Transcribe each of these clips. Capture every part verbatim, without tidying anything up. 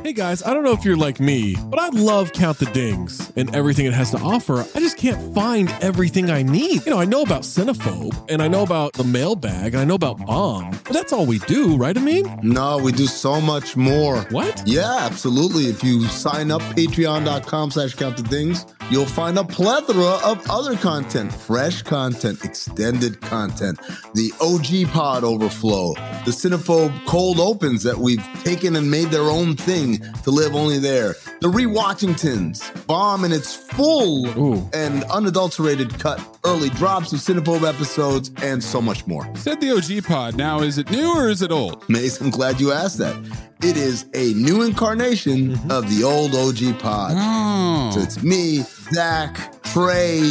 Hey guys, I don't know if you're like me, but I love Count the Dings and everything it has to offer. I just can't find everything I need. You know, I know about Cinephobe, and I know about the mailbag, and I know about Bomb, but that's all we do, right, Amin? No, we do so much more. What? Yeah, absolutely. If you sign up patreon.com slash count the dings, you'll find a plethora of other content, fresh content, extended content, the O G pod overflow, the Cinephobe cold opens that we've taken and made their own thing to live only there, the Rewatchingtons, Bomb in its full Ooh. and unadulterated cut, early drops of Cinephobe episodes, and so much more. Said the O G pod. Now, is it new or is it old? Mace, I'm glad you asked that. It is a new incarnation mm-hmm. of the old O G pod. Oh. So it's me, Zach, Trey,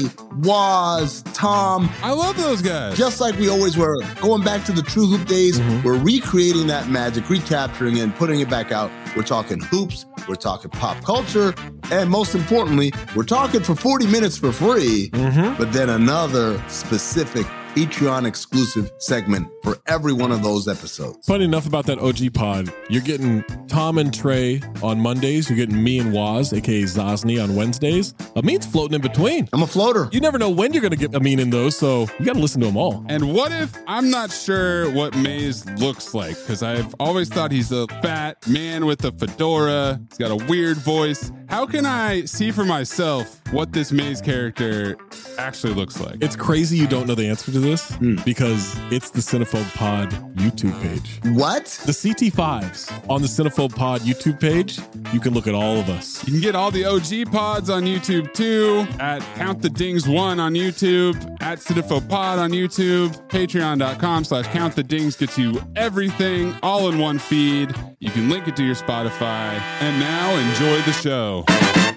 Waz, Tom. I love those guys. Just like we always were. Going back to the True Hoop days, mm-hmm. we're recreating that magic, recapturing it, and putting it back out. We're talking hoops, we're talking pop culture, and most importantly, we're talking for forty minutes for free, mm-hmm. but then another specific Patreon exclusive segment for every one of those episodes. Funny enough about that O G pod, you're getting Tom and Trey on Mondays. You're getting me and Waz, aka Zosny, on Wednesdays. Amin's floating in between. I'm a floater. You never know when you're going to get Amin in those, so you got to listen to them all. And what if I'm not sure what Maze looks like? Because I've always thought he's a fat man with a fedora. He's got a weird voice. How can I see for myself what this Maze character actually looks like? It's crazy you don't know the answer to this mm. because it's the Cinephobe Pod YouTube page. What? The C T fives on the Cinephobe Pod YouTube page. You can look at all of us. You can get all the O G pods on YouTube too, at Count the Dings one on YouTube, at Cinephobe Pod on YouTube, patreon.com slash Count the Dings gets you everything all in one feed. You can link it to your Spotify. And now enjoy the show.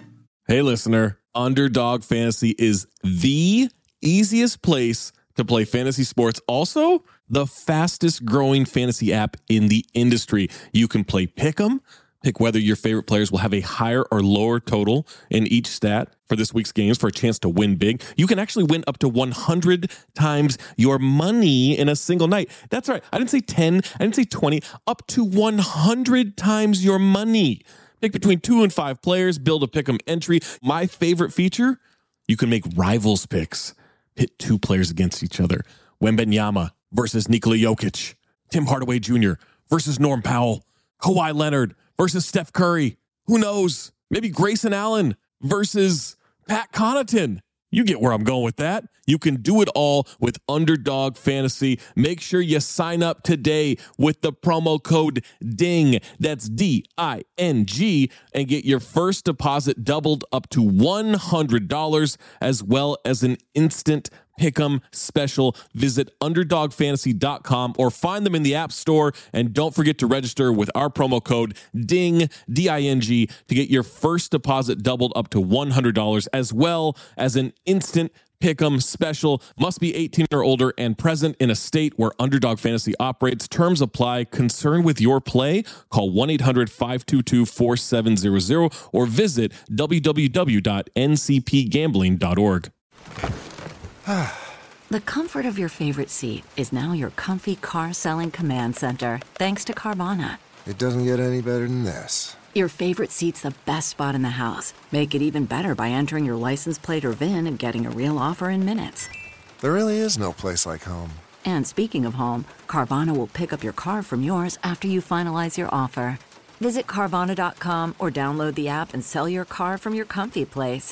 Hey listener, Underdog Fantasy is the easiest place to play fantasy sports. Also, the fastest growing fantasy app in the industry. You can play Pick'em, pick whether your favorite players will have a higher or lower total in each stat for this week's games for a chance to win big. You can actually win up to one hundred times your money in a single night. That's right. I didn't say ten. I didn't say twenty. Up to one hundred times your money. Pick between two and five players. Build a Pick'em entry. My favorite feature, you can make rivals picks. Pit two players against each other. Wembanyama versus Nikola Jokic. Tim Hardaway Junior versus Norm Powell. Kawhi Leonard versus Steph Curry. Who knows? Maybe Grayson Allen versus Pat Connaughton. You get where I'm going with that. You can do it all with Underdog Fantasy. Make sure you sign up today with the promo code DING. That's D I N G, and get your first deposit doubled up to one hundred dollars, as well as an instant Pick'em special. Visit underdog fantasy dot com or find them in the App Store. And don't forget to register with our promo code DING, D I N G, to get your first deposit doubled up to one hundred dollars, as well as an instant Pick'em special. Must be eighteen or older and present in a state where Underdog Fantasy operates. Terms apply. Concerned with your play? Call one eight hundred five two two four seven zero zero or visit w w w dot n c p gambling dot org. The comfort of your favorite seat is now your comfy car selling command center, thanks to Carvana. It doesn't get any better than this. Your favorite seat's the best spot in the house. Make it even better by entering your license plate or V I N and getting a real offer in minutes. There really is no place like home. And speaking of home, Carvana will pick up your car from yours after you finalize your offer. Visit Carvana dot com or download the app and sell your car from your comfy place.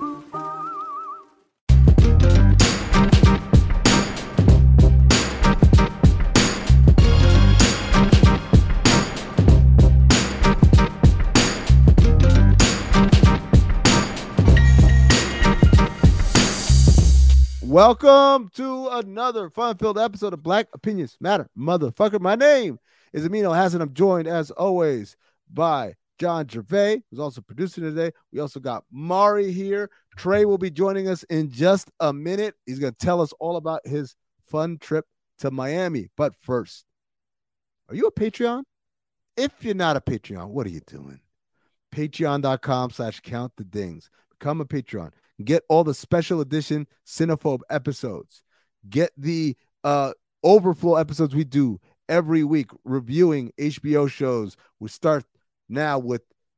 Welcome to another fun-filled episode of Black Opinions Matter, motherfucker. My name is Amin Elhassan. I'm joined, as always, by John Gervais, who's also producing today. We also got Mari here. Trey will be joining us in just a minute. He's going to tell us all about his fun trip to Miami. But first, are you a Patreon? If you're not a Patreon, what are you doing? Patreon.com slash count the dings. Become a Patreon. Get all the special edition Cinephobe episodes. Get the uh, overflow episodes we do every week, reviewing H B O shows. We start now with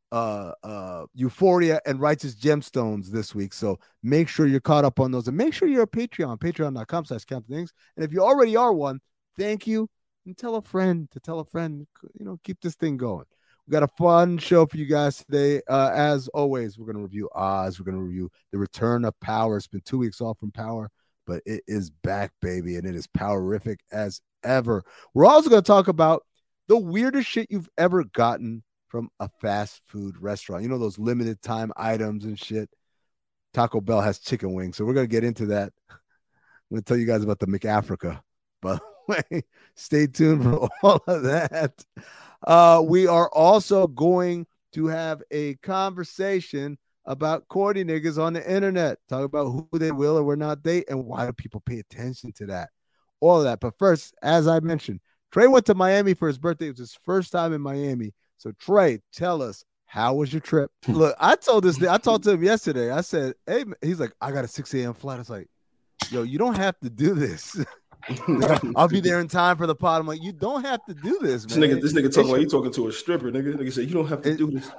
uh uh Euphoria and Righteous Gemstones this week. So make sure you're caught up on those, and make sure you're a Patreon, patreon.com slash count the things. And if you already are one, thank you. And tell a friend to tell a friend, you know, keep this thing going. We got a fun show for you guys today. Uh, as always, we're going to review Oz. We're going to review The Return of Power. It's been two weeks off from Power, but it is back, baby, and it is powerific as ever. We're also going to talk about the weirdest shit you've ever gotten from a fast food restaurant. You know, those limited time items and shit. Taco Bell has chicken wings, so we're going to get into that. I'm going to tell you guys about the McAfrica. By the way, stay tuned for all of that. Uh, we are also going to have a conversation about corny niggas on the internet. Talk about who they will or will not date and why do people pay attention to that. All of that. But first, as I mentioned, Trey went to Miami for his birthday. It was his first time in Miami. So Trey, tell us, how was your trip? Look, I told this, I talked to him yesterday. I said, hey, he's like, I got a six a.m. flight. I was like, yo, you don't have to do this. I'll be there in time for the pod. I'm like, you don't have to do this, man. This nigga, this nigga talking like you talking to a stripper, nigga. Nigga said, you don't have to it, do this.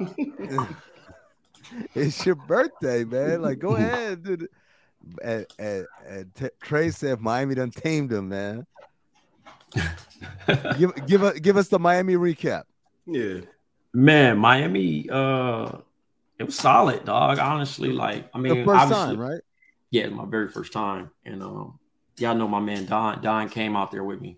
It's your birthday, man. Like, go ahead, dude. And, and, and T- Trey said Miami done tamed him, man. give give us give us the Miami recap. Yeah, man, Miami, uh, it was solid, dog. Honestly, like, I mean, the first time, right? Yeah, my very first time, and um, y'all know my man Don. Don came out there with me,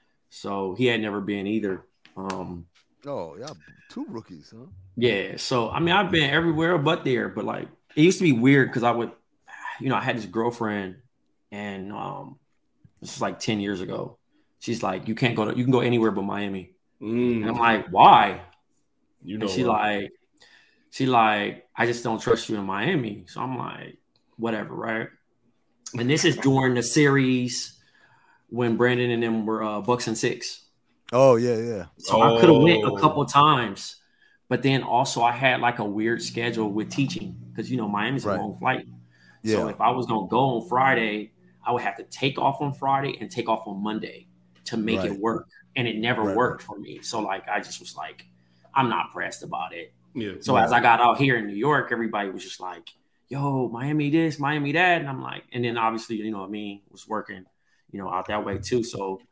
so he had never been either. Um, oh, yeah, two rookies, huh? Yeah, so I mean, I've been everywhere but there, but like, it used to be weird because I would, you know, I had this girlfriend, and um, this is like ten years ago. She's like, you can't go to, you can go anywhere but Miami. Mm. And I'm like, why? You know, and she what? like, she like, I just don't trust you in Miami. So I'm like, whatever, right? And this is during the series when Brandon and them were uh, Bucks and Six. Oh yeah, yeah. So oh. I could have went a couple times, but then also I had like a weird schedule with teaching because you know Miami's right. a long flight. Yeah. So if I was gonna go on Friday, I would have to take off on Friday and take off on Monday to make right. it work. And it never right. worked for me. So like, I just was like, I'm not pressed about it. Yeah. So yeah. as I got out here in New York, everybody was just like, yo, Miami this, Miami that. And I'm like, and then obviously, you know what I mean, was working, you know, out that way too. So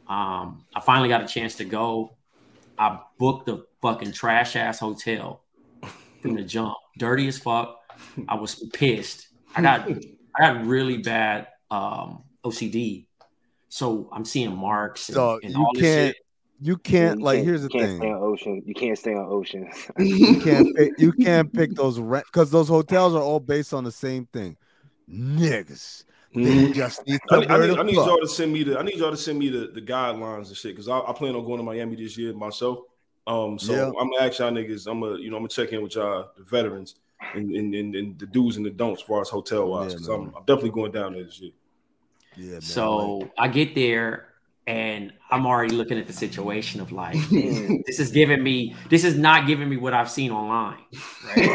um, I finally got a chance to go. I booked a fucking trash ass hotel from the jump, dirty as fuck. I was pissed. I got, I got really bad um, O C D. So I'm seeing marks and, so and you all this can't, shit. You can't you like. Can't, here's the you can't thing. Stay on ocean. You can't stay on ocean. you can't. Pick, you can't pick those rent because those hotels are all based on the same thing. Niggas. They just need I, I, need, I need y'all to send me the. I need y'all to send me the, the guidelines and shit because I, I plan on going to Miami this year myself. Um, so yeah. I'm gonna ask y'all niggas. I'm gonna you know I'm gonna check in with y'all the veterans and and, and, and the do's and the don'ts as far as hotel wise because yeah, I'm, I'm definitely going down there this year. Yeah. Man, so right. I get there. And I'm already looking at the situation of like, this is giving me, this is not giving me what I've seen online. Right?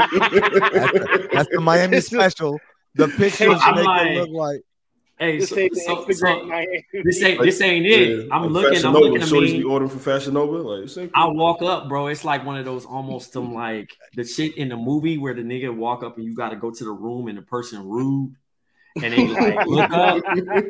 that's, the, that's the Miami special. The pictures I'm make like, it look like. Hey, so, so, so, so this ain't this ain't it. Yeah, I'm like looking. I'm looking at me. Be ordering from Fashion Nova. Like, I walk up, bro. It's like one of those almost some like the shit in the movie where the nigga walk up and you got to go to the room and the person rude, and they like look up,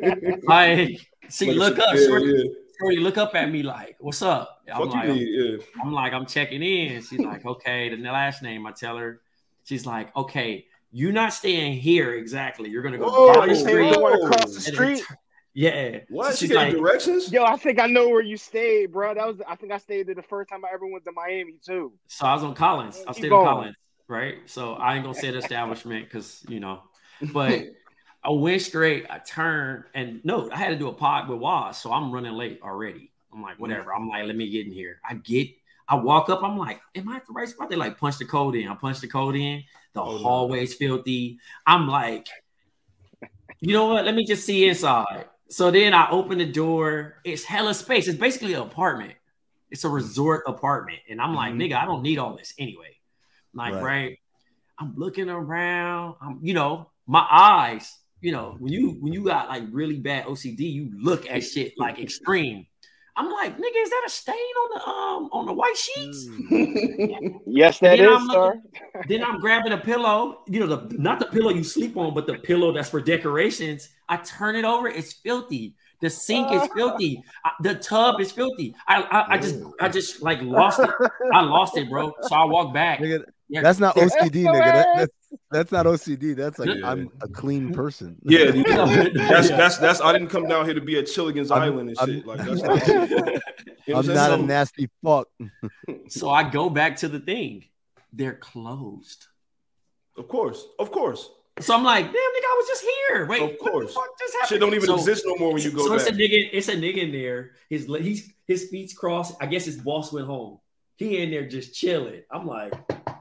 like. See, like look up, yeah, shorty, yeah. shorty, look up at me like, what's up? I'm like, I'm, yeah. I'm like, I'm checking in. She's like, okay, the last name. I tell her, she's like, okay, you're not staying here exactly. You're gonna go Whoa, down the street. Going across the street. Yeah. What? So she's like directions? Yo, I think I know where you stayed, bro. That was, I think I stayed there the first time I ever went to Miami too. So I was on Collins. I stayed on Collins, right? So I ain't gonna say the establishment because you know, but. I went straight, I turned, and no, I had to do a pod with Waz, so I'm running late already. I'm like, whatever. I'm like, let me get in here. I get, I walk up, I'm like, am I at the right spot? They like punch the code in. I punch the code in. The oh, hallway's no. filthy. I'm like, you know what? Let me just see inside. So then I open the door. It's hella space. It's basically an apartment. It's a resort apartment. And I'm like, mm-hmm. nigga, I don't need all this anyway. Like, right. right? I'm looking around. I'm, you know, my eyes. You know, when you when you got like really bad O C D, you look at shit like extreme. I'm like, nigga, is that a stain on the um on the white sheets? Yes, that is, I'm sir. Then I'm grabbing a pillow, you know, the not the pillow you sleep on, but the pillow that's for decorations. I turn it over, it's filthy. The sink is filthy. I, the tub is filthy. I, I I just I just like lost it. I lost it, bro. So I walk back. Nigga, yeah. That's not O C D, nigga. That, that's that's not O C D. That's like yeah. I'm a clean person. Yeah, that's that's that's. I didn't come down here to be at Chilligan's I'm, Island and I'm, shit. Like that's not. You know I'm not a nasty fuck. So I go back to the thing. They're closed. Of course, of course. So I'm like, damn, nigga, I was just here. Wait, of course. What the fuck just happened? Shit don't even so, exist no more when you go so back. So it's a nigga, it's a nigga in there. His he's his feet's crossed. I guess his boss went home. He in there just chilling. I'm like,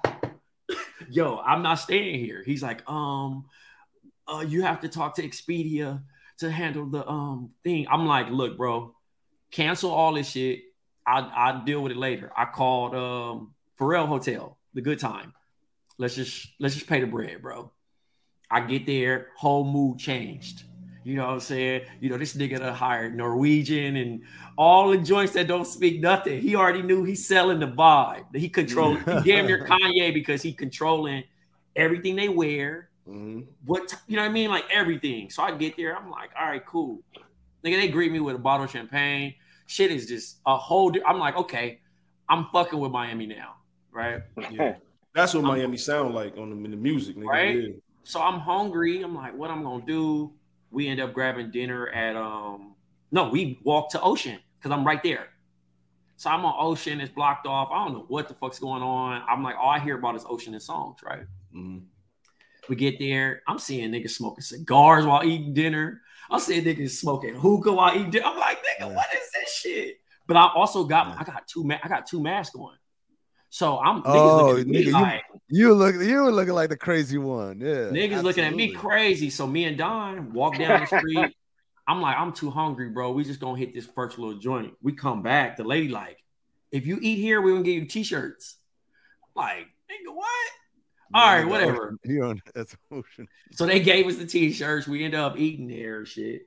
yo, I'm not staying here. He's like, um, uh, you have to talk to Expedia to handle the um thing. I'm like, look, bro, cancel all this shit. I'll, I'll deal with it later. I called um Pharrell Hotel, the Good Time. Let's just let's just pay the bread, bro. I get there, whole mood changed. You know what I'm saying? You know, this nigga that hired Norwegian and all the joints that don't speak nothing. He already knew he's selling the vibe. He control he damn near Kanye because he controlling everything they wear. Mm-hmm. What you know what I mean? Like everything. So I get there, I'm like, all right, cool. Nigga, they greet me with a bottle of champagne. Shit is just a whole di- I'm like, okay, I'm fucking with Miami now, right? Yeah. That's what Miami sound like on the, in the music, nigga. Right? Yeah. So I'm hungry. I'm like, what I'm gonna do? We end up grabbing dinner at um no, we walked to Ocean because I'm right there. So I'm on Ocean, it's blocked off. I don't know what the fuck's going on. I'm like, all I hear about is Ocean and songs, right? Mm-hmm. We get there. I'm seeing niggas smoking cigars while eating dinner. I'm seeing niggas smoking hookah while eating dinner. I'm like, nigga, what is this shit? But I also got I got two ma- I got two masks on. So I'm oh, niggas looking at me nigga, like you, you look you were looking like the crazy one. Yeah. Niggas absolutely. Looking at me crazy. So me and Don walk down the street. I'm like, I'm too hungry, bro. We just gonna hit this first little joint. We come back. The lady like, if you eat here, we're gonna give you t-shirts. I'm like, nigga, what? Yeah, all right, whatever. You're on that's Ocean. So they gave us the t-shirts. We ended up eating there and shit.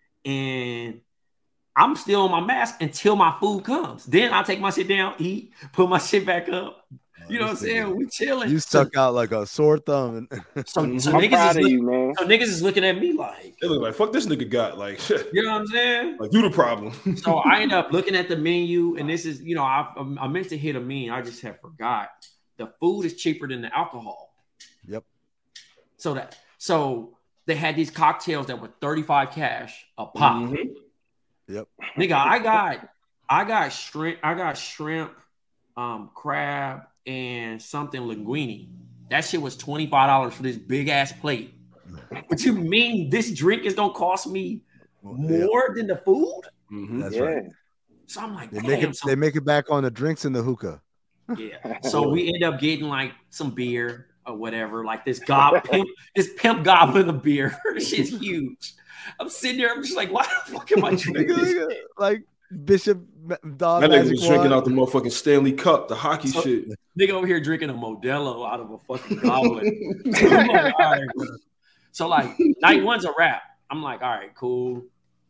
And I'm still on my mask until my food comes. Then I take my shit down, eat, put my shit back up. You know what I'm saying? We chilling. You stuck so, out like a sore thumb. And so, so, niggas is, you, man. so niggas is looking at me like, they look like, fuck this nigga got. Like, you know what I'm saying? Like, you the problem. So I end up looking at the menu, and this is, you know, I, I meant to hit a mean. I just have forgot. The food is cheaper than the alcohol. Yep. So that, so they had these cocktails that were thirty-five cash a pop. Mm-hmm. Yep. Nigga, I got I got shrimp, I got shrimp, um, crab, and something linguine. That shit was twenty-five dollars for this big ass plate. But you mean this drink is gonna cost me more yep. than the food? Mm-hmm. That's yeah. right. So I'm like, they damn, make it so, they make it back on the drinks and the hookah. Yeah. So we end up getting like some beer or whatever, like this gob pimp, this pimp goblin of beer. This shit's huge. I'm sitting there, I'm just like, why the fuck am I drinking this? Like Bishop Dog. That nigga was drinking out the motherfucking Stanley Cup, the hockey so, shit. Nigga over here drinking a Modelo out of a fucking goblin. Like, all right, so like night one's a wrap. I'm like, all right, cool.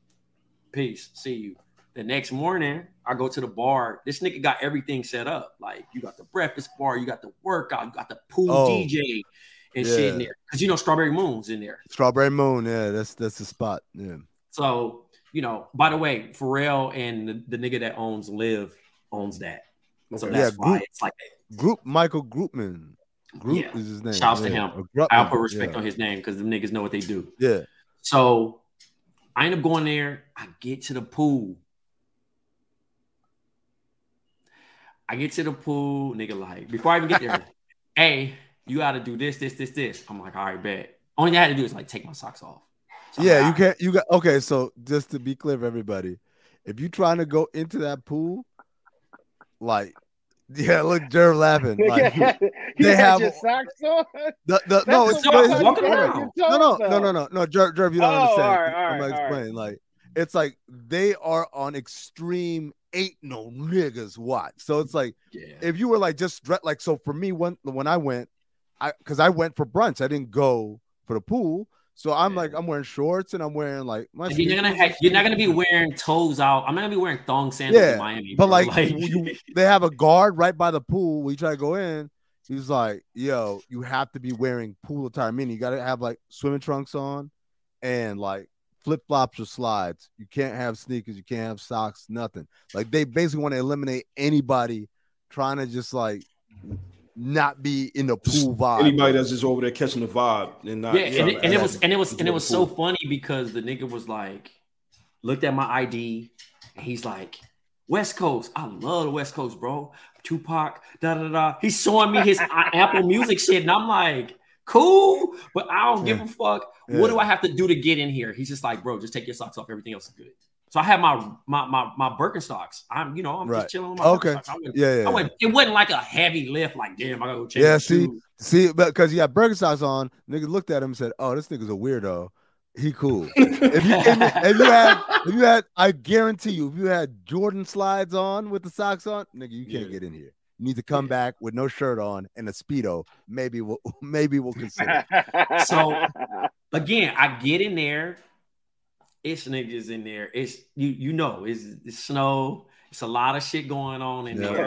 Peace. See you. The next morning, I go to the bar. This nigga got everything set up. Like, you got the breakfast bar, you got the workout, you got the pool oh, D J and yeah. shit in there. Because, you know, Strawberry Moon's in there. Strawberry Moon, yeah, that's that's the spot. Yeah. So, you know, by the way, Pharrell and the, the nigga that owns Live owns that. So okay. that's yeah, why group, it's like that. Group Michael Groupman. Group yeah. is his name. Shouts yeah. to him. Grupman. I'll put respect yeah. on his name because the niggas know what they do. Yeah. So I end up going there. I get to the pool. I get to the pool, nigga, like, before I even get there, hey, you got to do this, this, this, this. I'm like, all right, bet. Only thing I had to do is, like, take my socks off. So yeah, like, you can't, you got, okay, so just to be clear for everybody, if you're trying to go into that pool, like, yeah, look, Jerv laughing. Like, you they have your socks on? The, the, no, it's, no, it's, walking around. no, no, no, no, no, no, Jerv, Jerv, you don't oh, understand. All right, all I'm gonna right, explain. Right. Like, it's like they are on extreme ain't no niggas watch. So it's like yeah. if you were like just like so for me when when I went, I because I went for brunch, I didn't go for the pool. So I'm yeah. like, I'm wearing shorts and I'm wearing like my. And you're gonna have, you're not gonna be wearing toes out. I'm not gonna be wearing thong sandals yeah, in Miami. But like, like you, they have a guard right by the pool. We try to go in. He's like, yo, you have to be wearing pool attire. Meaning you got to have like swimming trunks on and like flip flops or slides. You can't have sneakers. You can't have socks. Nothing. Like they basically want to eliminate anybody trying to just like. Not be in the pool vibe. Anybody that's just over there catching the vibe and not. Yeah, and, it, and it was and it was and it was so funny because the nigga was like, looked at my I D and he's like, West Coast. I love the West Coast, bro. Tupac. Da da da. He's showing me his Apple Music shit, and I'm like, cool, but I don't give yeah. a fuck. Yeah. What do I have to do to get in here? He's just like, bro, just take your socks off. Everything else is good. So I had my my my, my Birkenstocks. I'm you know I'm right. just chilling with my okay. Birkenstocks. I went, yeah, yeah. I went, it wasn't like a heavy lift. Like damn, I gotta go change. Yeah, see, shoes. see, because you got Birkenstocks on. Niggas looked at him and said, "Oh, this nigga's a weirdo. He cool." if you came in, if you had if you had, I guarantee you, if you had Jordan slides on with the socks on, nigga, you can't yeah. get in here. You need to come yeah. back with no shirt on and a Speedo. Maybe we'll maybe we'll consider. So again, I get in there. It's niggas in there. It's you. You know, it's, it's snow. It's a lot of shit going on in yeah.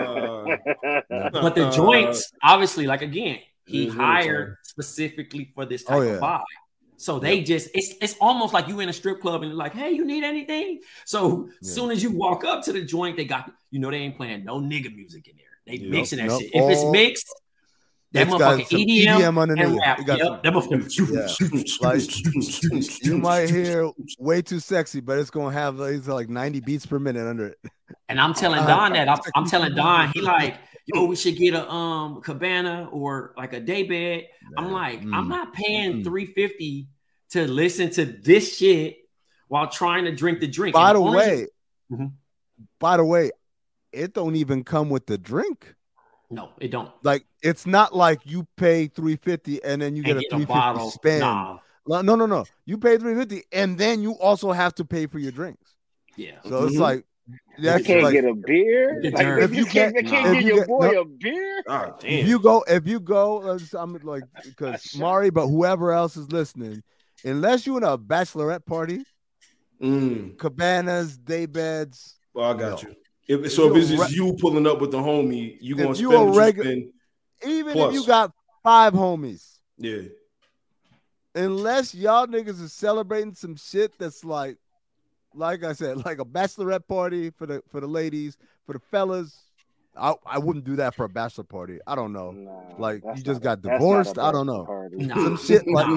there. But the joints, obviously, like again, he hired specifically for this type oh, yeah. of vibe. So they yep. just it's it's almost like you in a strip club and they're like, hey, you need anything? So as yeah. soon as you walk up to the joint, they got you know they ain't playing no nigga music in there. They yep. mixing that nope. shit. If it's mixed. That motherfucking E D M, E D M underneath. And rap. Yep, some, that motherfucking yeah. like, you might hear way too sexy, but it's gonna have these like ninety beats per minute under it. And I'm telling Don that I'm, I'm telling Don, he like, yo, we should get a um cabana or like a day bed. I'm like, mm. I'm not paying mm. three fifty to listen to this shit while trying to drink the drink. By and the only- way, mm-hmm. by the way, it don't even come with the drink. No, it don't. Like it's not like you pay three fifty and then you get, get a three fifty spend. Nah. No, no, no. You pay three fifty and then you also have to pay for your drinks. Yeah. So mm-hmm. it's like you can't like, get a beer. Like, if you can't, they can't give your boy no, a beer. Oh, damn. If you go, if you go, I'm like because Mari, but whoever else is listening, unless you're in a bachelorette party, mm. cabanas, day beds. Well, I got no. you. If, so if it's just re- you pulling up with the homie, you gonna you spend what regu- you spend. Even plus. if you got five homies, yeah. Unless y'all niggas are celebrating some shit that's like, like I said, like a bachelorette party for the for the ladies, for the fellas. I, I wouldn't do that for a bachelor party. I don't know. Nah, like you just got divorced. I don't know. Nah. Some shit like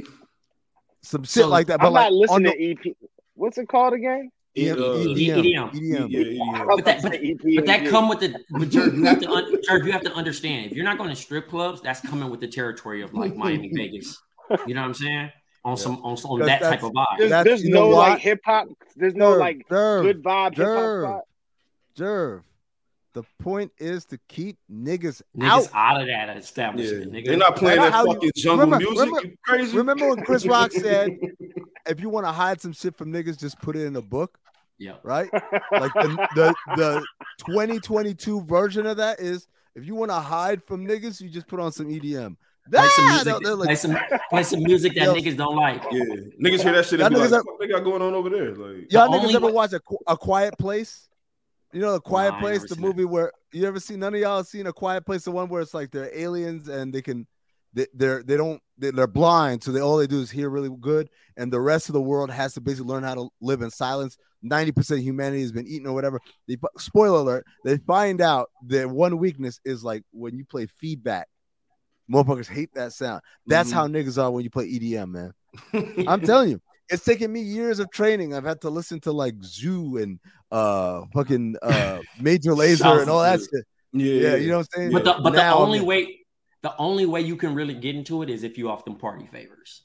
some shit so, like that. But I'm like not listening the, to E P. What's it called again? E D M. E D M. E D M. E D M. Yeah, E D M. But that, but, but that come with the but Jerv, you have to un, Jerv, you have to understand if you're not going to strip clubs, that's coming with the territory of like Miami, Vegas. You know what I'm saying? On yeah. some on, on that type of vibe. There's, there's no like hip hop. There's no Jerv, like Jerv, good vibe hip hop spot. Jerv. The point is to keep niggas, niggas out. out of that establishment. Yeah. Nigga. They're not playing that fucking you, jungle remember, music. Remember, you crazy? Remember when Chris Rock said, "If you want to hide some shit from niggas, just put it in a book." Yeah. Right. Like the, the the twenty twenty-two version of that is, if you want to hide from niggas, you just put on some E D M. Play some music, like, play some, play some music that yo, niggas don't like. Yeah, niggas hear that shit and be like, what they got going on over there? Like, y'all niggas ever way- watch a, a Quiet Place? You know, A Quiet nah, Place, the movie that. where you ever seen, none of y'all seen A Quiet Place, the one where it's like they're aliens and they can, they, they're, they don't, they, they're blind. So they, all they do is hear really good. And the rest of the world has to basically learn how to live in silence. ninety percent of humanity has been eaten or whatever. They, spoiler alert, they find out that one weakness is like when you play feedback. Motherfuckers hate that sound. That's mm-hmm. how niggas are when you play E D M, man. I'm telling you, it's taken me years of training. I've had to listen to like Zoo and uh fucking uh Major Lazer and all that shit. Yeah, yeah, you know what I'm saying. But the but now, the only way the only way you can really get into it is if you off them party favors.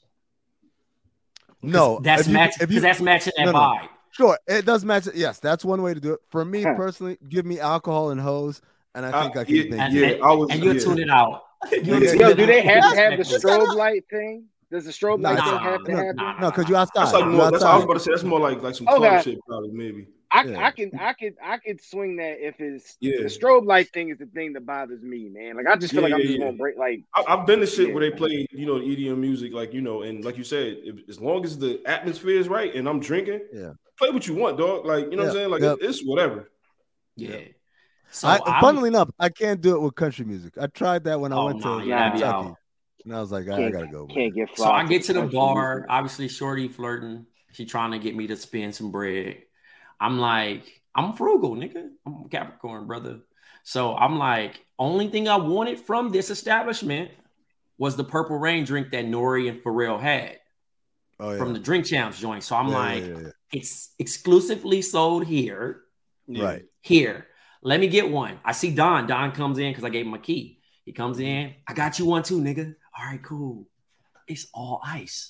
No, that's match because that's matching that no, no. vibe. Sure, it does match it. Yes, that's one way to do it. For me personally, give me alcohol and hose, and I think uh, I can. Yeah, think yeah, and, I was, and you'll yeah. tune it out. Yo, do they have to have the strobe light thing? Does the strobe light nah, thing have to nah, happen? Nah, no, because you outside. That's like more, that's, I was about to say that's more like like some okay. club shit, probably maybe. I, Yeah. I can I could I could swing that if it's Yeah. the strobe light thing is the thing that bothers me, man. Like I just feel Yeah, like I'm yeah, just yeah. gonna break like I, I've been to shit Yeah. where they play, you know, E D M music, like, you know, and like you said, if, as long as the atmosphere is right and I'm drinking, Yeah. play what you want, dog. Like, you know Yeah, what I'm saying? Like, yep. it, it's whatever. Yeah. So I, I'm- funnily enough, I can't do it with country music. I tried that when I Oh, went nah, to yeah, that'd be Kentucky, out. and I was like, I, I can't, gotta go. with can't it. get So fly I get to the country bar, music. obviously Shorty flirting. She trying to get me to spend some bread. I'm like, I'm frugal, nigga. I'm a Capricorn, brother. So I'm like, only thing I wanted from this establishment was the Purple Rain drink that Nori and Pharrell had Oh, yeah. from the Drink Champs joint. So I'm Yeah, like, yeah, yeah, yeah. it's exclusively sold here. Yeah. Right. Here. Let me get one. I see Don. Don comes in because I gave him a key. He comes in. I got you one too, nigga. All right, cool. It's all ice.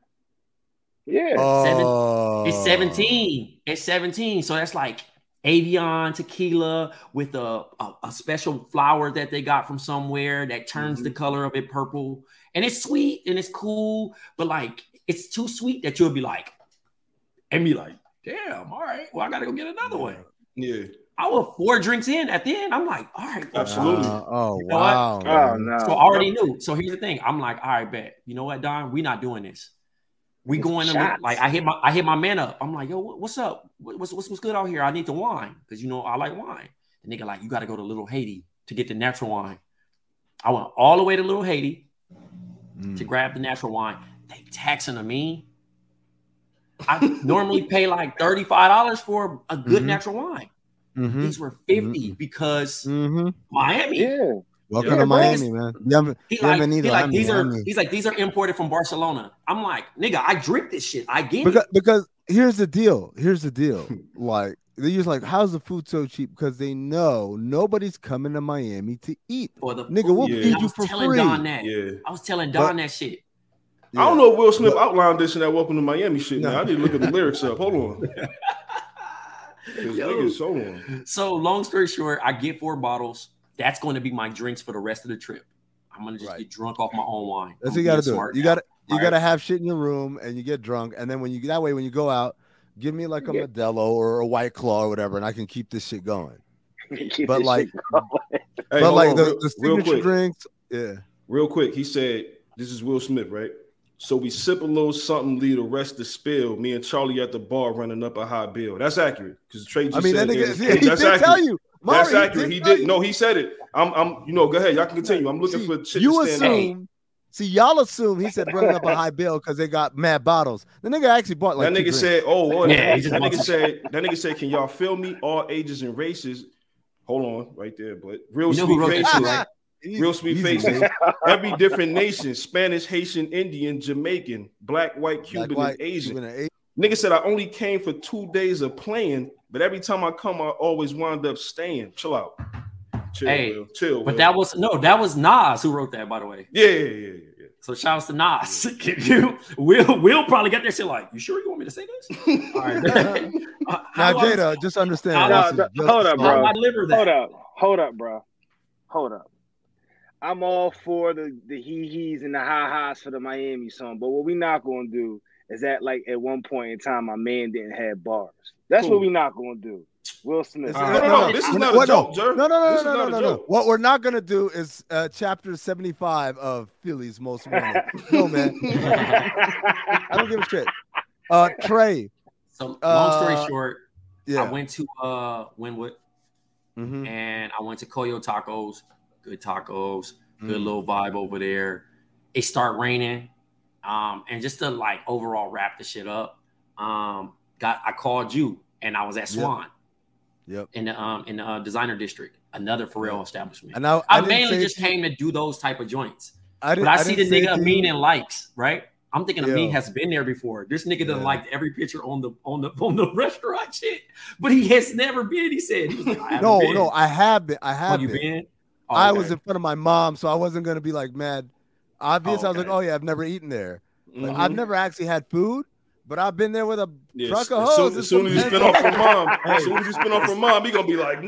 Yeah. Seven, Oh. it's seventeen. It's seventeen. So that's like Avion tequila with a, a, a special flower that they got from somewhere that turns Mm-hmm. the color of it purple. And it's sweet and it's cool, but like it's too sweet that you'll be like, and be like, damn, all right, well, I gotta go get another one. Yeah. I was four drinks in at the end. I'm like, all right, well, Absolutely. Uh, oh, You know what? wow. Oh man. no. So I already knew. So here's the thing. I'm like, all right, bet. You know what, Don? We're not doing this. We It's going to shots. like I hit my I hit my man up. I'm like, yo, what- what's up? What- What's what's what's good out here? I need the wine because you know I like wine. The nigga like, you got to go to Little Haiti to get the natural wine. I went all the way to Little Haiti Mm. to grab the natural wine. They taxing to me. I normally pay like thirty-five dollars for a good Mhm. natural wine. Mhm. These were fifty because Mhm. Miami. Yeah. Welcome Yeah, to bro. Miami, man. Bienven- He like, he Bienvenido like a these are Miami. he's like these are imported from Barcelona. I'm like, nigga, I drink this shit. I get Because, it. because here's the deal. Here's the deal. Like they're just like, how's the food so cheap? Because they know nobody's coming to Miami to eat. For the Nigga, food. we'll Yeah. feed I you was for telling free. Don that. Yeah. I was telling Don But- that shit. I don't know if Will Smith But- outlined this in that Welcome to Miami shit, man. No. I need to look at the lyrics up. Hold on. This Yo. nigga's so on. So long story short, I get four bottles. That's going to be my drinks for the rest of the trip. I'm gonna just Right. get drunk off my own wine. That's I'm what you gotta being do. smart You now. gotta you All gotta right? have shit in your room and you get drunk. And then when you that way when you go out, give me like a Yeah. Modelo or a White Claw or whatever, and I can keep this shit going. Keep But this like, shit going. Hey, but hold like on, the, real, the real signature quick. drinks, yeah. Real quick, he said, this is Will Smith, right? So we sip a little something, leave the rest to spill. Me and Charlie at the bar running up a high bill. That's accurate. Because Trey just I mean, said that there nigga, was- yeah, he that's did accurate. tell you. Mari, That's accurate. He tell did. you. No, he said it. I'm, I'm, you know, go ahead. Y'all can continue. I'm looking See, for shit you to stand out. assume. See, y'all assume he said running up a high bill because they got mad bottles. The nigga actually bought like That two nigga drinks. said, "Oh, oh Yeah, he that just nigga wants- said, that nigga said, can y'all feel me? All ages and races. Hold on, right there. But real You know who sweet wrote that faces, shit, right? Easy, real sweet easy, faces. man. Every different nation: Spanish, Haitian, Indian, Jamaican, black, white, Black, Cuban, white, and Asian." Cuban, and Asian. Nigga said, "I only came for two days of playing, but every time I come, I always wind up staying." Chill out, chill, Hey, Will. chill. But Will. that was no, that was Nas who wrote that, by the way. yeah, yeah, yeah, yeah. So shout outs to Nas. you Will Will probably got that shit like, you sure you want me to say this? All right. Uh, Now, how do I- Jada, just understand. How- this no, is no, just hold a up, start. how do bro. I deliver that? Hold up, hold up, bro. Hold up. I'm all for the the hee hees and the ha ha's for the Miami song, but what we not gonna do is that like at one point in time my man didn't have bars. That's Cool. what we not gonna do. Will Smith. It's- No, no, no, no, no, this is we're not a what- joke, Jer. No, no, no, This is no, no, not a no, no. joke. What we're not gonna do is uh, chapter seventy-five of Philly's Most Wanted. No, man. I don't give a shit. Uh, Trey. So long story Uh, short, Yeah. I went to uh Winwood Mhm. and I went to Koyo Tacos. Good tacos, good Mhm. little vibe over there. It started raining. Um, and just to like overall wrap the shit up, um, got I called you and I was at Yep. Swan Yep. in the um in the uh, designer district, another Pharrell establishment. And I, I, didn't mainly say just to you- came to do those type of joints. I didn't, But I, see the didn't say nigga to Amin you- and likes, right? I'm thinking Yo. Amin has been there before. This nigga done Yeah. liked every picture on the on the on the restaurant shit, but he has never been. He said, he was like, I haven't No, been. no, I have been. I Oh, have you been. been? Oh, I okay. was in front of my mom, so I wasn't gonna be like mad obvious. Oh, I was like, okay. oh yeah, I've never eaten there. But Mhm. I've never actually had food, But I've been there with a yeah, truck of as hoes. soon, as soon as you spin off from mom, as soon as you spin off from mom, he gonna be like,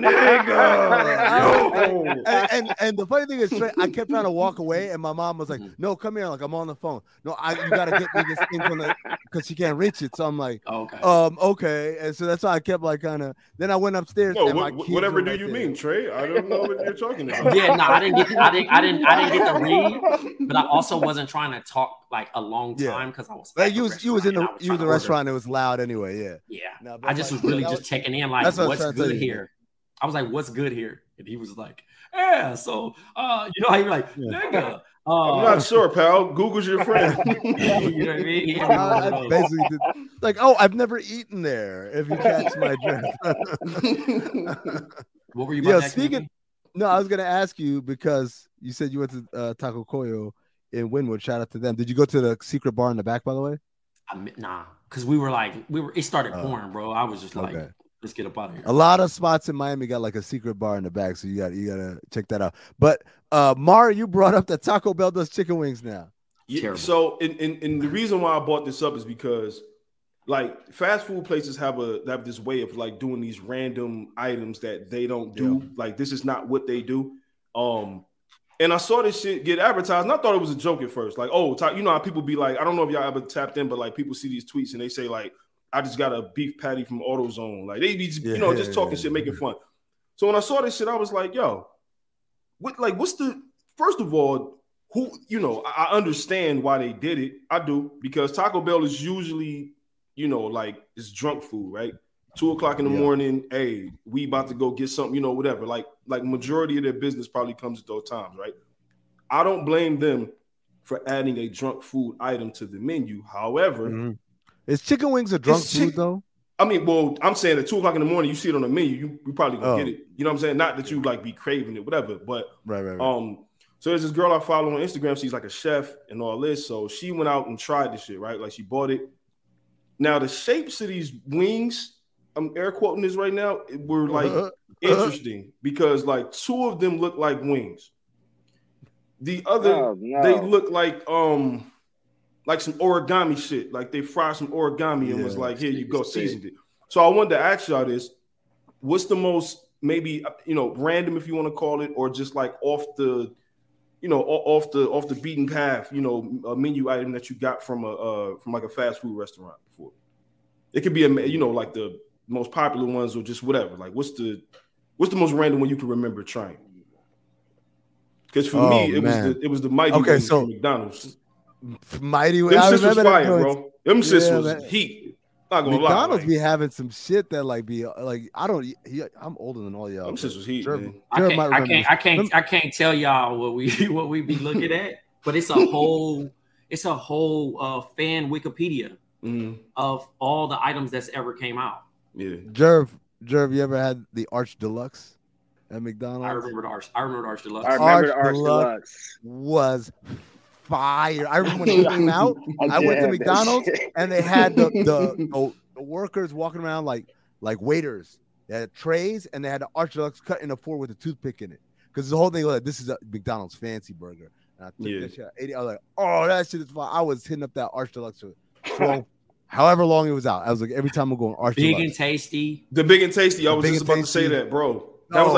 nigga. Yo. And, and and the funny thing is, I kept trying to walk away, and my mom was like, "No, come here." Like, I'm on the phone. No, I you gotta get me this thing from the because she can't reach it. So I'm like, okay, um, okay. And so that's why I kept like kind of. Then I went upstairs. No, and my what, kids whatever were do right you there. mean, Trey? I don't know what you're talking about. Yeah, no, I didn't get, I didn't, I didn't, I didn't get to read, but I also wasn't trying to talk like a long time because I was. Like you was you was in the you was in the restaurant. It was loud anyway. Yeah. Yeah. No, I just like, was really that just was, checking in, like, what what's good here? I was like, what's good here? And he was like, yeah. So, uh, you know how you're like, yeah. nigga. Uh, I'm not sure, pal. Google's your friend. You know what I mean? Yeah, I, I basically did, like, oh, I've never eaten there. If you catch my drift. What were you? Yeah, speaking. No, I was gonna ask you because you said you went to uh, Taco Coyo in Wynwood. Shout out to them. Did you go to the secret bar in the back, by the way? I, nah, because we were like, we were. It started Uh, pouring, bro. I was just like, okay. let's get up out of here. A lot of spots in Miami got like a secret bar in the back, so you got you gotta check that out. But uh, Mara, you brought up that Taco Bell does chicken wings now. Yeah, so, and, and and the reason why I brought this up is because, like, fast food places have a have this way of like doing these random items that they don't do. Yeah. Like, this is not what they do. Um, and I saw this shit get advertised, and I thought it was a joke at first. Like, oh, you know how people be like, I don't know if y'all ever tapped in, but like people see these tweets and they say like, I just got a beef patty from AutoZone. Like they be, just, yeah, you know, just talking yeah, shit, making fun. So when I saw this shit, I was like, yo, what? Like, what's the? First of all, who? You know, I, I understand why they did it. I do, because Taco Bell is usually, you know, like it's drunk food, right? Two o'clock in the yeah. morning. Hey, we about to go get something, you know, whatever. Like, like majority of their business probably comes at those times, right? I don't blame them for adding a drunk food item to the menu. However, mm-hmm. is chicken wings a drunk food chick- though? I mean, well, I'm saying at two o'clock in the morning, you see it on the menu, you, you probably gonna oh. get it. You know what I'm saying? Not that you like be craving it, whatever. But right, right, right. um, so there's this girl I follow on Instagram. She's like a chef and all this. So she went out and tried this shit, right? Like she bought it. Now the shapes of these wings, I'm air quoting this right now, were like uh-huh. interesting because like two of them look like wings. The other, oh, no. they look like um. like some origami shit. Like they fried some origami and yeah, was like, here you go, seasoned it. So I wanted to ask y'all this. What's the most maybe, you know, random, if you want to call it, or just like off the, you know, off the off the beaten path, you know, a menu item that you got from a uh, from like a fast food restaurant before? It could be a, you know, like the most popular ones or just whatever. Like what's the what's the most random one you can remember trying? Because for oh, me, it man. was the it was the mighty okay, wings so from McDonald's. Mighty Them shits was fire, bro. Them shits yeah, was man. heat. Not gonna McDonald's lie, like, be having some shit that like be like I don't. He, I'm older than all y'all. Them shits was heat, Jared, man. I can't, I can't, I can't, I can't tell y'all what we what we be looking at, but it's a whole, it's a whole uh, fan Wikipedia mm-hmm. of all the items that's ever came out. Yeah, Jerv, Jerv, you ever had the Arch Deluxe at McDonald's? I remember the Arch. I remember the Arch Deluxe. I remember Arch the Arch Deluxe, Deluxe was fire. I remember when it came out, I went to McDonald's and they had the, the, the, the workers walking around like like waiters. They had trays and they had the Arch Deluxe cut in a four with a toothpick in it. Because the whole thing was like, this is a McDonald's fancy burger. And I took yeah. that shit. eighty, I was like, oh, that shit is fine. I was hitting up that Arch Deluxe for so, however long it was out. I was like, every time I'm going Arch Big Deluxe. and tasty. The big and tasty. I was big just about tasty. to say that, bro. That no, was like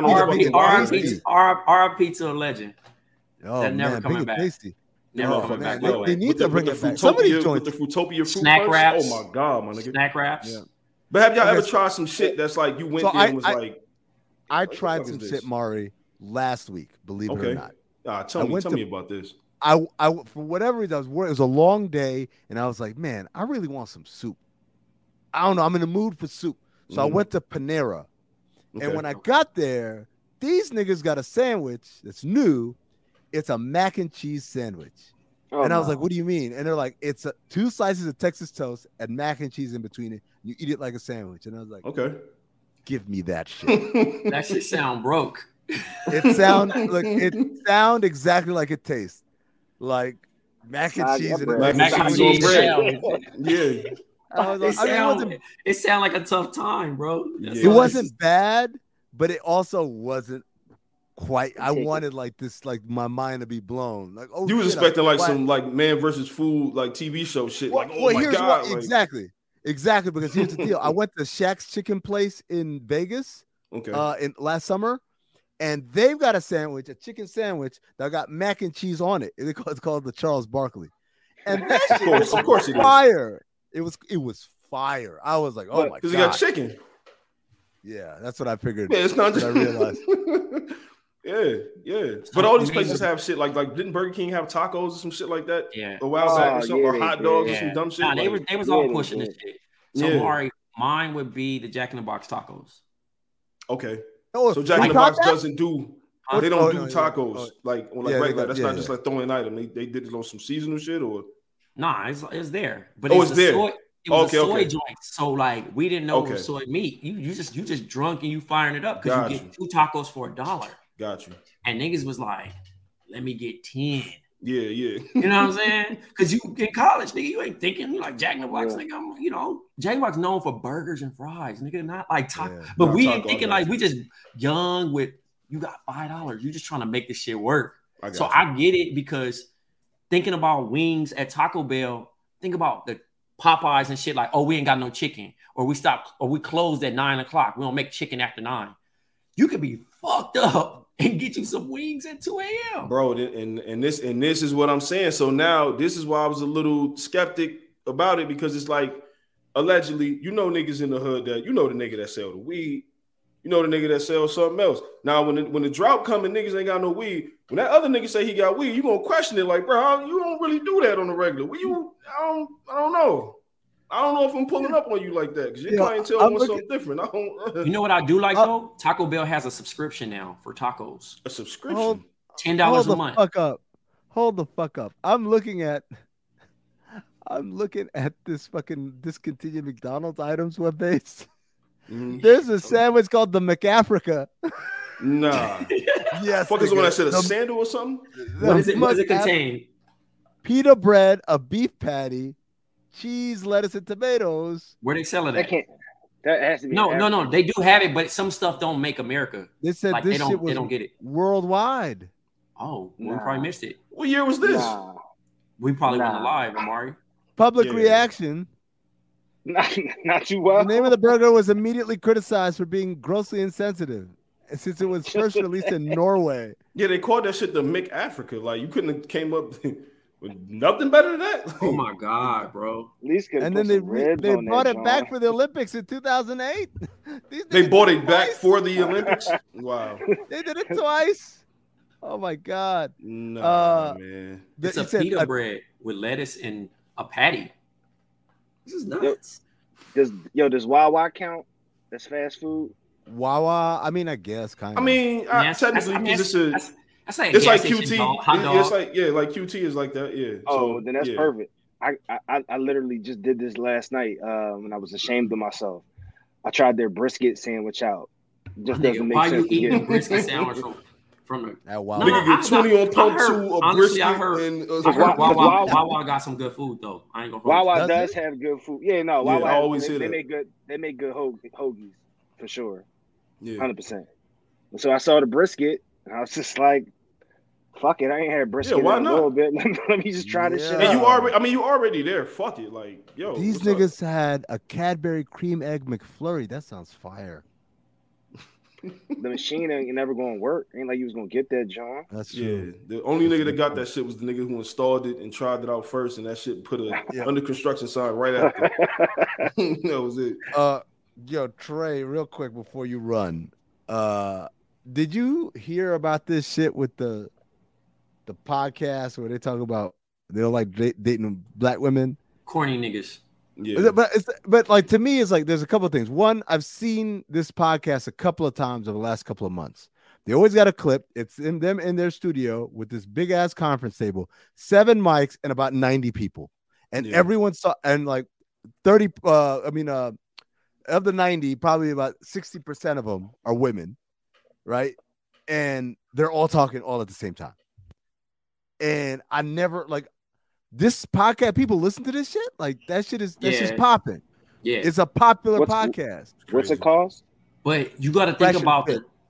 the our pizza legend. Oh, that never man, coming big back. And tasty. Never oh, coming man. back. They, they need with to the, bring with it the back. Some of these joints. With the Fruitopia fruit snack punch. wraps. Oh my god, my nigga. Snack wraps. Yeah. But have y'all okay, ever so, tried some shit that's like you went so there I, and was I, like, I like, tried some shit, Mari, last week. Believe okay. it or not. Ah, tell I me, tell to, me about this. I, I, for whatever reason, I was working. It was a long day, and I was like, man, I really want some soup. I don't know. I'm in the mood for soup, so mm. I went to Panera, okay. and when I got there, these niggas got a sandwich that's new. It's a mac and cheese sandwich. Oh, and I was no. like, what do you mean? And they're like, it's a, two slices of Texas toast and mac and cheese in between it. You eat it like a sandwich. And I was like, okay, give me that shit. That shit sound broke. It sound look, it sound exactly like it tastes. Like mac and cheese and mac and cheese bread. Yeah. I was like, it, I mean, sound, it, it sound like a tough time, bro. That's it wasn't bad, but it also wasn't quite. I wanted like this, like my mind to be blown. Like, oh, you was shit, expecting like why? some like Man versus Food like T V show shit. Well, like, oh well, my here's god, what, like, exactly, exactly. Because here's the deal: I went to Shaq's Chicken Place in Vegas, okay, uh, in last summer, and they've got a sandwich, a chicken sandwich that got mac and cheese on it. It's called the Charles Barkley, and that shit of course, was of course it fire. It was, it was fire. I was like, oh my god, because he got chicken. Yeah, that's what I figured. Yeah, it's not just. I realized. yeah, yeah. But all these places have shit like like didn't Burger King have tacos or some shit like that? Yeah, a while oh, back or something, yeah, or hot did. dogs yeah. or some dumb shit. Nah, like, they was they was yeah, all pushing they this did. shit. So Yeah. Mari, mine would be the Jack in the Box tacos. okay, Oh, so Jack in you the caught Box that? doesn't do. Oh, They don't oh, do no, yeah. tacos Oh. like on, like Yeah, they regular. got- That's yeah, not just yeah. like throwing an item. They they did it on some seasonal shit or. Nah, it's, it's there, but Oh, it's, it's a there. Soy, it was Okay, a soy okay. joint. So like we didn't know it Okay. was soy meat. You you just you just drunk and you firing it up because Got you you. get two tacos for a dollar. Got you. And niggas was like, let me get ten. Yeah, yeah. You know what I'm saying? Because you in college, nigga, you ain't thinking you like Jack in the Box, Yeah. nigga. I'm, you know, Jack in the Box known for burgers and fries, nigga, not like taco. Yeah. But Not we taco, ain't thinking I got like you. we just young with you got five dollars. You just trying to make this shit work. I got So you. I get it because thinking about wings at Taco Bell, think about the Popeyes and shit like, oh, we ain't got no chicken, or we stopped, or we closed at nine o'clock. We don't make chicken after nine. You could be fucked up and get you some wings at two a.m. Bro, th- and and this and this is what I'm saying. So now this is why I was a little skeptic about it because it's like allegedly, you know, niggas in the hood that you know the nigga that sell the weed, you know the nigga that sells something else. Now when the, when the drought coming, niggas ain't got no weed. When that other nigga say he got weed, you gonna question it like, bro, you don't really do that on the regular. Well, you, I don't, I don't know. I don't know if I'm pulling up on you like that because your Yeah, clientele I'm wants looking- something different. I don't. You know what I do like Uh, though? Taco Bell has a subscription now for tacos. a subscription. Hold- Ten dollars Hold a the month. fuck up. Hold the fuck up. I'm looking at I'm looking at this fucking discontinued McDonald's items webpage. Mhm. There's a sandwich called the McAfrica. Nah. Yes. Fuck is the one that said a the- sandal or something? the What is it? What does it Mc- contain? Pita bread, a beef patty, cheese, lettuce, and tomatoes. Where they sell it That at? can't. That has to be. No, an no, no. African. They do have it, but some stuff don't make America. They said Like this they don't, shit was they don't get it. worldwide. Oh, we Nah. probably missed it. What year was this? Nah, We probably Nah. went alive, Amari. Public Yeah. reaction. not, not too well. The name of the burger was immediately criticized for being grossly insensitive since it was first released in Norway. Yeah, they called that shit the Mick Africa. Like you couldn't have came up with nothing better than that. Oh my god, bro. At least could And put then they some re- ribs they on brought that it back joint. for the Olympics in two thousand eight. These They niggas bought did it back twice. for the Olympics. Wow. They did it twice. Oh my god! Nah, Uh, man. The- It's a you said, pita uh, bread with lettuce and a patty. This is Yep. nuts. Does yo does Wawa count? That's fast food. Wawa. I mean, I guess kind I of. mean, I, That's- that's- technically, I mean, because it's a, that's, that's like a it's gas like Q station T. dog- hot It- dog. it's like yeah, like Q T is like that. Yeah. Oh, So, then that's yeah. perfect. I, I I literally just did this last night uh, when I was ashamed of myself. I tried their brisket sandwich out. Just Nigga, doesn't make why sense. you to eating get. brisket sandwich from, from the That Wawa. No, Nigga I get twenty on I pump heard- two, a honestly, I brisket, heard- and uh, I heard Wawa- Wawa, Wawa- Wawa got some good food though. I ain't gonna hold you. Wawa Does does it? have good food. Yeah, no, Yeah, Wawa. I always they, hear they that. make good. They make good ho- hoagies for sure, yeah. hundred percent. So I saw the brisket, and I was just like, "Fuck it, I ain't had brisket Yeah, why in a not? little bit. Let me just try this shit Yeah. out." And you already, I mean, you already there. Fuck it, like yo. These what's up? niggas had a Cadbury cream egg McFlurry. That sounds fire. The machine ain't never gonna work. Ain't like you was gonna get that, John. That's Yeah, true. the only nigga that got that shit was the nigga who installed it and tried it out first, and that shit put a Yeah. under construction sign right after. That was it. Uh, yo, Trey, real quick before you run, uh, did you hear about this shit with the the podcast where they talk about they don't like da- dating black women? Corny niggas. Yeah, But it's but like to me, it's like there's a couple of things. One, I've seen this podcast a couple of times over the last couple of months. They always got a clip. It's in them in their studio with this big ass conference table, seven mics, and about ninety people, and Yeah. everyone saw and like thirty. Uh, I mean, uh, of the ninety, probably about sixty percent of them are women, right? And they're all talking all at the same time. And I never like this podcast. People listen to this shit. Like that shit is that's just Yeah. popping. Yeah. It's a popular What's- podcast. What's Crazy. it cost? But you got to think Fresh and about fit. the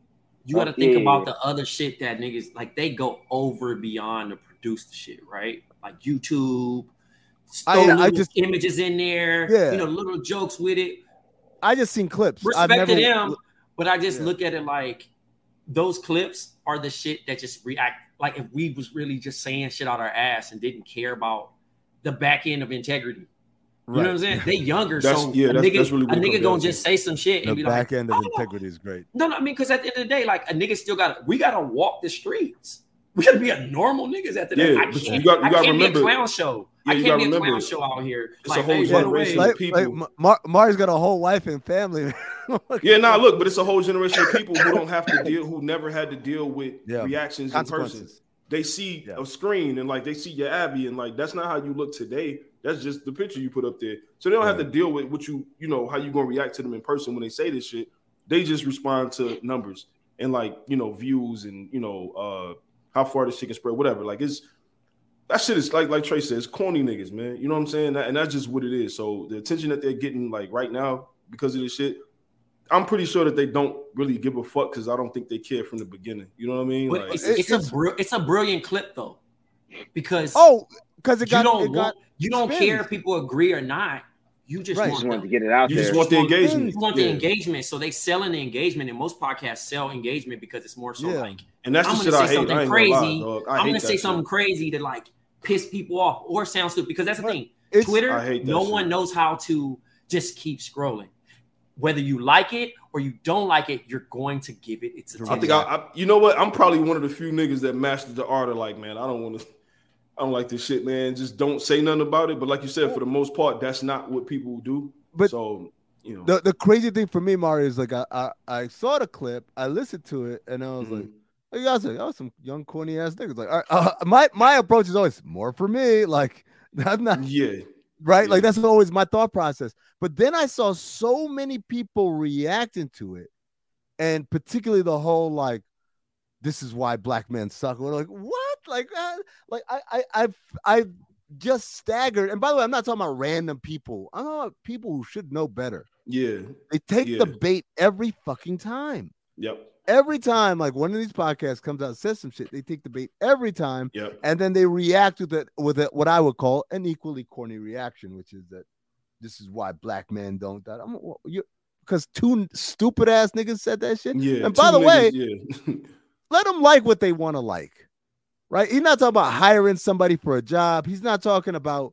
you got to think yeah. about the other shit that niggas like. They go over beyond to produce the shit, right? Like YouTube, throw I, little I just, images in there, yeah. you know, little jokes with it. I just seen clips. Respect never, to them, but I just yeah. look at it like those clips are the shit that just react. Like if we was really just saying shit out our ass and didn't care about the back end of integrity. You right. know what I'm saying? They younger, that's, so yeah, a that's, nigga, that's really a nigga gonna just say some shit and the be back like, end of oh. integrity is great. No, no, I mean, because at the end of the day, like a nigga still got we gotta walk the streets. We gotta be a normal niggas at the yeah, end. I can't, you got, you I gotta can't remember. be a clown show. Yeah, I can't be a remember. clown show out here. It's like, a whole hey, generation like, of people. Like, Mar- Mari's got a whole wife and family. yeah, nah, look, but it's a whole generation of people who don't have to deal, who never had to deal with yeah. reactions in person. They see yeah. a screen and like they see your Abby and like that's not how you look today. That's just the picture you put up there. So they don't right. have to deal with what you, you know, how you gonna react to them in person when they say this shit. They just respond to numbers and like, you know, views and you know, uh, how far this shit can spread, whatever. Like it's that shit is like like Trey says, corny niggas, man. You know what I'm saying? And that's just what it is. So the attention that they're getting like right now because of this shit, I'm pretty sure that they don't really give a fuck because I don't think they care from the beginning. You know what I mean? But like, it's, it's, it's a br- it's a brilliant clip though, because oh, because it got you don't it got want, you don't spins. care if people agree or not. You just right. want, just want to get it out you there. You just want the engagement. You want yeah. the engagement, so they selling the engagement, and most podcasts sell engagement because it's more so yeah. like. And that's I'm the gonna shit say I hate. something I crazy. Gonna lie, I I'm gonna say shit. something crazy to like piss people off or sound stupid because that's the thing. It's, Twitter, no shit. one knows how to just keep scrolling. Whether you like it or you don't like it, you're going to give it its attention. I think I, I, you know what? I'm probably one of the few niggas that mastered the art of like, man, I don't want to, I don't like this shit, man. Just don't say nothing about it. But like you said, for the most part, that's not what people do. But so, you know, the, the crazy thing for me, Mario, is like I, I I saw the clip, I listened to it, and I was mm-hmm. like, oh, you guys, like, oh, some young corny ass niggas. Like, all right, uh, my my approach is always more for me. Like, I'm not, yeah. Right? Yeah. Like that's always my thought process. But then I saw so many people reacting to it. And particularly the whole like, this is why black men suck. We're like, what? Like, uh, like I I I've I've just staggered. And by the way, I'm not talking about random people. I'm talking about people who should know better. Yeah. They take yeah. the bait every fucking time. Yep. Every time, like one of these podcasts comes out and says some shit, they take the bait every time, yep. and then they react with it with it, what I would call an equally corny reaction, which is that this is why black men don't die. I'm you because two stupid ass niggas said that shit. Yeah. And by the niggas, way, yeah. let them like what they want to like, right? He's not talking about hiring somebody for a job. He's not talking about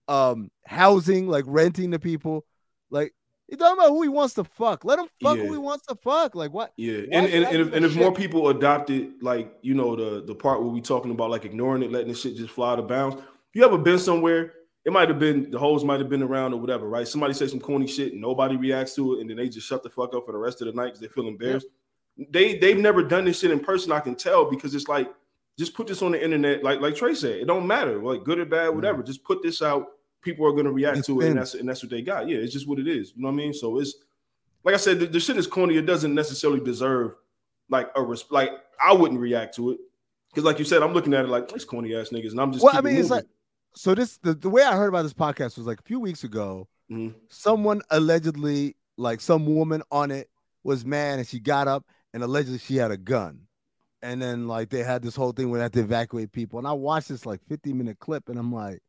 um housing, like renting to people, like. He's talking about who he wants to fuck. Let him fuck yeah. who he wants to fuck. Like what? Yeah, and and, and if, and if more people adopted, like you know, the the part where we talking about like ignoring it, letting the shit just fly out of bounds. You ever been somewhere? It might have been the hoes might have been around or whatever, right? Somebody say some corny shit and nobody reacts to it, and then they just shut the fuck up for the rest of the night because they feel embarrassed. Yeah. They they've never done this shit in person. I can tell because it's like just put this on the internet, like like Trey said. It don't matter, like good or bad, whatever. Mm. Just put this out. People are going to react it's to it, been. and that's and that's what they got. Yeah, it's just what it is. You know what I mean? So it's like I said, the, the shit is corny. It doesn't necessarily deserve like a res- like I wouldn't react to it because, like you said, I'm looking at it like it's corny ass niggas, and I'm just. Well, I mean, moving. it's like so. This the, the way I heard about this podcast was like a few weeks ago. Mm-hmm. Someone allegedly, like some woman on it, was mad, and she got up and allegedly she had a gun, and then like they had this whole thing where they had to evacuate people. And I watched this like fifty minute clip, and I'm like.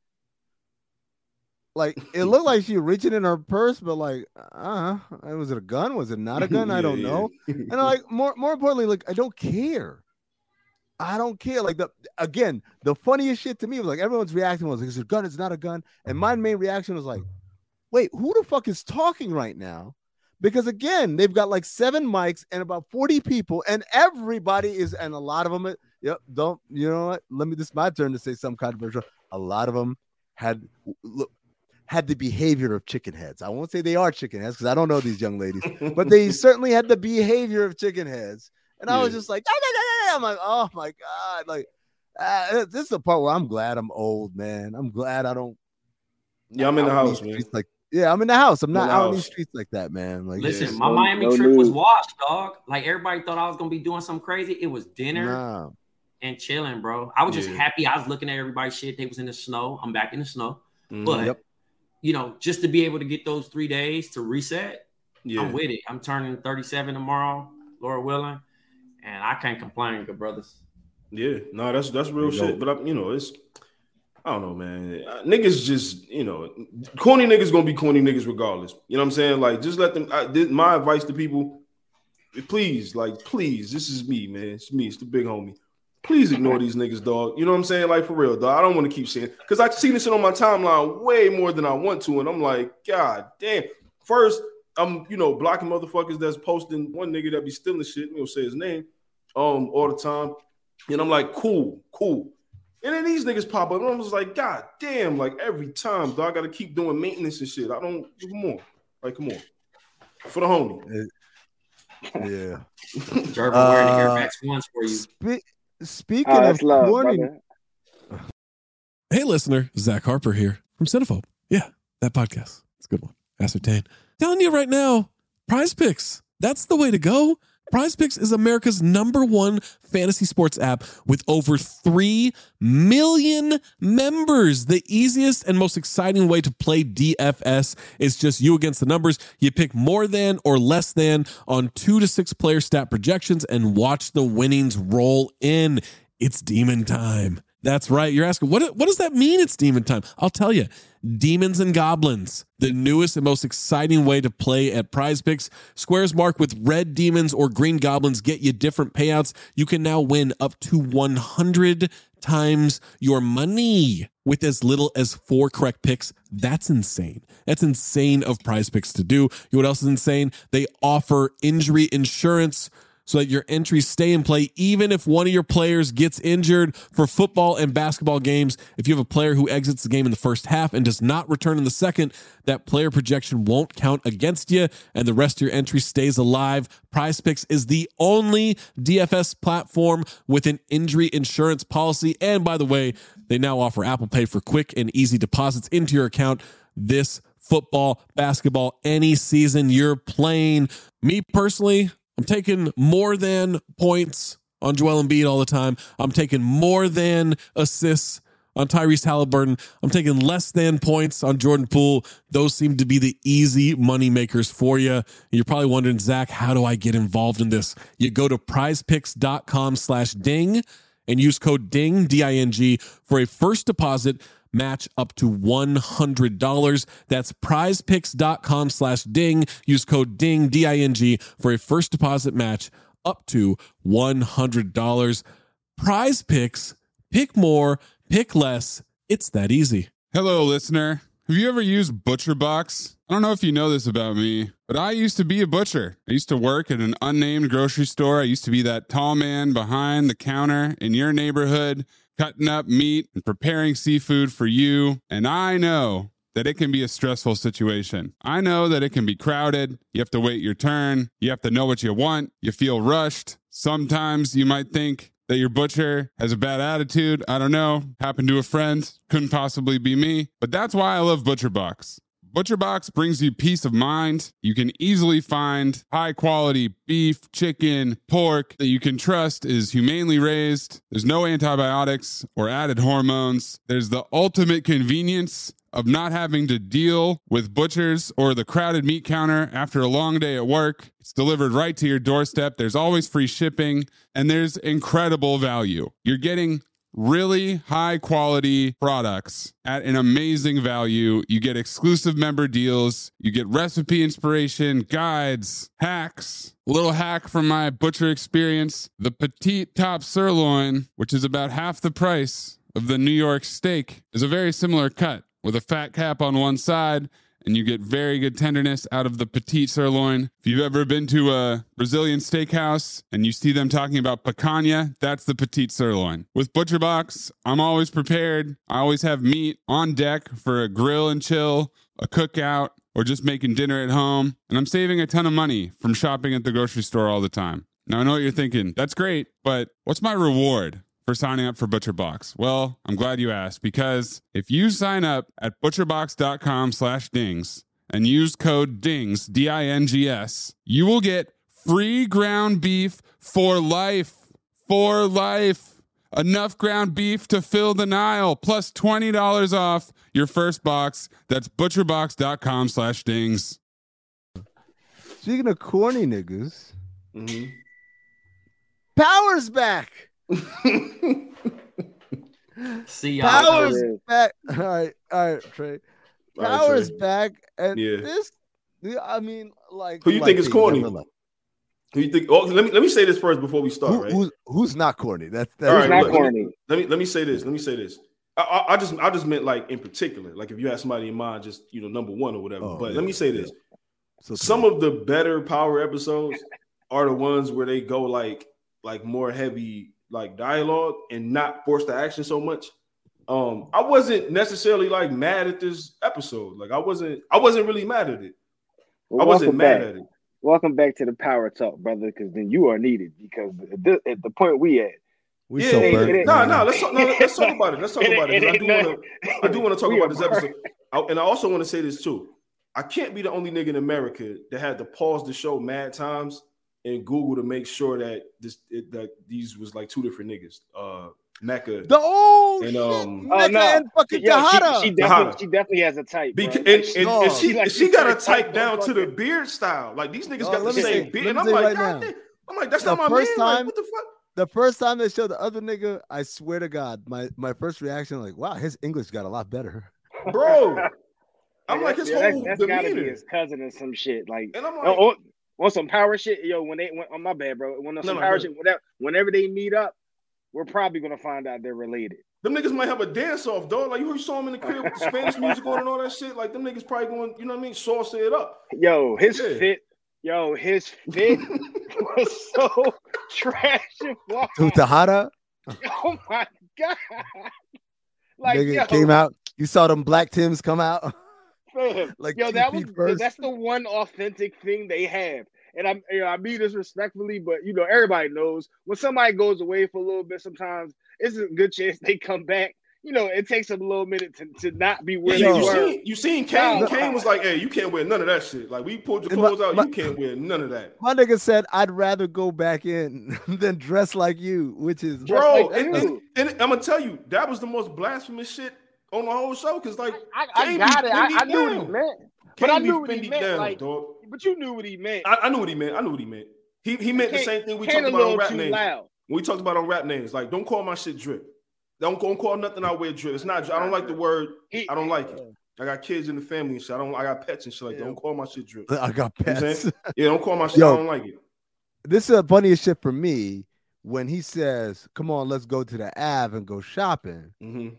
Like it looked like she reaching in her purse, but like, uh, was it a gun? Was it not a gun? yeah, I don't yeah. know. And like more, more importantly, like I don't care. I don't care. Like the again, the funniest shit to me was like everyone's reaction was like, "Is it a gun? It's not a gun." And my main reaction was like, "Wait, who the fuck is talking right now?" Because again, they've got like seven mics and about forty people, and everybody is, and a lot of them, yep, don't you know what? Let me. This is my turn to say something controversial. A lot of them had look. had the behavior of chicken heads. I won't say they are chicken heads because I don't know these young ladies, but they certainly had the behavior of chicken heads. And I was just like, ah, nah, nah, nah. I'm like, oh my God. Like, uh, this is the part where I'm glad I'm old, man. I'm glad I don't. Yeah, I'm in the house, man. Like, yeah, I'm in the house. I'm not in out house. in these streets like that, man. Like, listen, yeah. my no, Miami no trip news. was washed, dog. Like everybody thought I was gonna be doing something crazy. It was dinner Nah. and chilling, bro. I was just Yeah. happy. I was looking at everybody's shit. They was in the snow. I'm back in the snow, Mm, but. Yep. You know, just to be able to get those three days to reset, yeah. I'm with it. I'm turning thirty-seven tomorrow, Lord willing. and I can't complain, good brothers. Yeah, no, that's that's real shit. But I, you know, it's I don't know, man. Niggas just, you know, corny niggas gonna be corny niggas regardless. You know what I'm saying? Like, just let them. I, this, my advice to people, please, like, please, this is me, man. It's me. It's the big homie. Please ignore these niggas, dog. You know what I'm saying? Like, for real, dog. I don't want to keep saying, because I see this shit on my timeline way more than I want to, and I'm like, God damn. First, I'm, you know, blocking motherfuckers that's posting one nigga that be stealing shit. We don't say his name, um, all the time. And I'm like, cool, cool. And then these niggas pop up, and I'm just like, God damn, like every time, dog, I gotta keep doing maintenance and shit. I don't, come on. Like, come on. For the homie. Yeah. Jervin uh, wearing the Air Max ones for you. Spe- speaking oh, of love, corny. Hey, listener, Zach Harper here from Cinephobe. Yeah, that podcast. It's a good one. Ascertain. Telling you right now, Prize Picks. That's the way to go. Prize Picks is America's number one fantasy sports app with over three million members. The easiest and most exciting way to play D F S is just you against the numbers. You pick more than or less than on two to six player stat projections and watch the winnings roll in. It's demon time. That's right. You're asking, what, what does that mean it's demon time? I'll tell you. Demons and Goblins, the newest and most exciting way to play at Prize Picks. Squares marked with red demons or green goblins get you different payouts. You can now win up to one hundred times your money with as little as four correct picks. That's insane. That's insane of Prize Picks to do. You know what else is insane? They offer injury insurance so that your entries stay in play even if one of your players gets injured. For football and basketball games, if you have a player who exits the game in the first half and does not return in the second, that player projection won't count against you, and the rest of your entry stays alive. Prize Picks is the only D F S platform with an injury insurance policy. And by the way, they now offer Apple Pay for quick and easy deposits into your account this football, basketball, any season you're playing. Me personally, I'm taking more than points on Joel Embiid all the time. I'm taking more than assists on Tyrese Halliburton. I'm taking less than points on Jordan Poole. Those seem to be the easy money makers for you. And you're probably wondering, Zach, how do I get involved in this? You go to prizepicks.com slash ding and use code DING, D I N G, for a first deposit match up to one hundred dollars. That's prizepicks.com slash ding. Use code DING, D I N G, for a first deposit match up to one hundred dollars. Prize Picks. Pick more, pick less. It's that easy. Hello, listener. Have you ever used ButcherBox? I don't know if you know this about me, but I used to be a butcher. I used to work at an unnamed grocery store. I used to be that tall man behind the counter in your neighborhood, cutting up meat and preparing seafood for you. And I know that it can be a stressful situation. I know that it can be crowded. You have to wait your turn. You have to know what you want. You feel rushed. Sometimes you might think that your butcher has a bad attitude. I don't know. Happened to a friend. Couldn't possibly be me. But that's why I love ButcherBox. ButcherBox brings you peace of mind. You can easily find high quality beef, chicken, pork that you can trust is humanely raised. There's no antibiotics or added hormones. There's the ultimate convenience of not having to deal with butchers or the crowded meat counter after a long day at work. It's delivered right to your doorstep. There's always free shipping, and there's incredible value. You're getting really high quality products at an amazing value. You get exclusive member deals. You get recipe inspiration, guides, hacks. A little hack from my butcher experience. The petite top sirloin, which is about half the price of the New York steak, is a very similar cut with a fat cap on one side, and you get very good tenderness out of the petite sirloin. If you've ever been to a Brazilian steakhouse and you see them talking about picanha, that's the petite sirloin. With ButcherBox, I'm always prepared. I always have meat on deck for a grill and chill, a cookout, or just making dinner at home. And I'm saving a ton of money from shopping at the grocery store all the time. Now, I know what you're thinking. That's great, but what's my reward for signing up for ButcherBox? Well, I'm glad you asked, because if you sign up at butcherbox.com slash dings and use code DINGS, D I N G S, you will get free ground beef for life. For life. Enough ground beef to fill the Nile, plus twenty dollars off your first box. That's butcherbox.com slash dings. Speaking of corny niggas, mm-hmm. Power's back. See y'all. Power's back. All right, all right, Trey. Power's right, back, and yeah. this, I mean, like, who you like think is the, corny? no, no, no. Who you think? Oh, let me let me say this first before we start. Who, right? Who's who's not corny? That's that's All right, not look, corny. Let me, let me let me say this. Let me say this. I, I, I just I just meant like in particular, like if you had somebody in mind, just you know number one or whatever. Oh, but yeah, let me say this: yeah. so some of the better Power episodes are the ones where they go like like more heavy like dialogue and not force the action so much. Um, I wasn't necessarily like mad at this episode. Like I wasn't I wasn't really mad at it. Well, I wasn't mad back. at it. Welcome back to the Power Talk, brother, because then you are needed. Because at the, at the point we at, we yeah, so yeah, burnt. yeah. no, no, let's talk, no, let's talk about it. Let's talk about it. I do want to, I do want to talk about this episode, I, and I also want to say this too. I can't be the only nigga in America that had to pause the show mad times and Google to make sure that this it, that these was like two different niggas. Uh, Mecca. The old and, shit. um, Oh, Mecca no. and fucking Yo, Tahada. she, she, definitely, Tahada. she definitely has a type. Beca- bro. and, Like, and, dog. and she, She like- she she got a like type type down to the motherfucker. beard style. Like these niggas Dog, got the let me same say- beard. let And me I'm say like, right God now. damn. I'm like, that's The not my first man. Like, time- what the fuck? The first time they showed the other nigga, I swear to God, my, my first reaction, like, wow, his English got a lot better. Bro. I'm like his yeah, that- whole that's gotta be demeanor. his cousin or some shit. Like, And I'm like, on, on some power shit, yo. When they, when, oh my bad, bro. When on some no, power no. shit, whatever, whenever they meet up, we're probably gonna find out they're related. them niggas might have a dance off, dog. Like you heard, saw him in the crib with the Spanish music on and all that shit. Like them niggas probably going, you know what I mean, sauce it up. Yo, his Yeah. fit, yo, his fit was so trash and wild. To Tahada, Oh my god! Like, nigga yo, came out. You saw them black Tims come out. fam, like yo, two that was feet first. that's the one authentic thing they have. And I'm, you know, I mean this respectfully, but you know, everybody knows when somebody goes away for a little bit, sometimes it's a good chance they come back. You know, it takes them a little minute to, to not be where Yeah, they you, were. seen, you seen Kane? No. Kane was like, hey, you can't wear none of that shit. Like we pulled your And my- clothes out, my- you can't wear none of that. My nigga said, I'd rather go back in than dress like you, which is Dress Bro, like and, you. and, and I'm gonna tell you, that was the most blasphemous shit on the whole show. Cause like I, I Kane got be it. I, Fendi I knew what he down. meant. Kane But I be knew what he Fendi meant. down, Like, dog. but you knew what he meant. I, I knew what he meant. I knew what he meant. He he meant the Kane- same thing we Kane talked a about little on rap too names. loud. When we talked about on rap names, like don't call my shit drip. Don't, don't call nothing I wear drip. It's not. I don't like the word. He- I don't like it. I got kids in the family and shit. I don't. I got pets and shit. Like Yeah. don't call my shit drip. I got You know what I'm pets. saying? Yeah, don't call my shit. Yo. I don't like it. This is the funniest shit for me when he says, come on, let's go to the Ave and go shopping. Mm-hmm.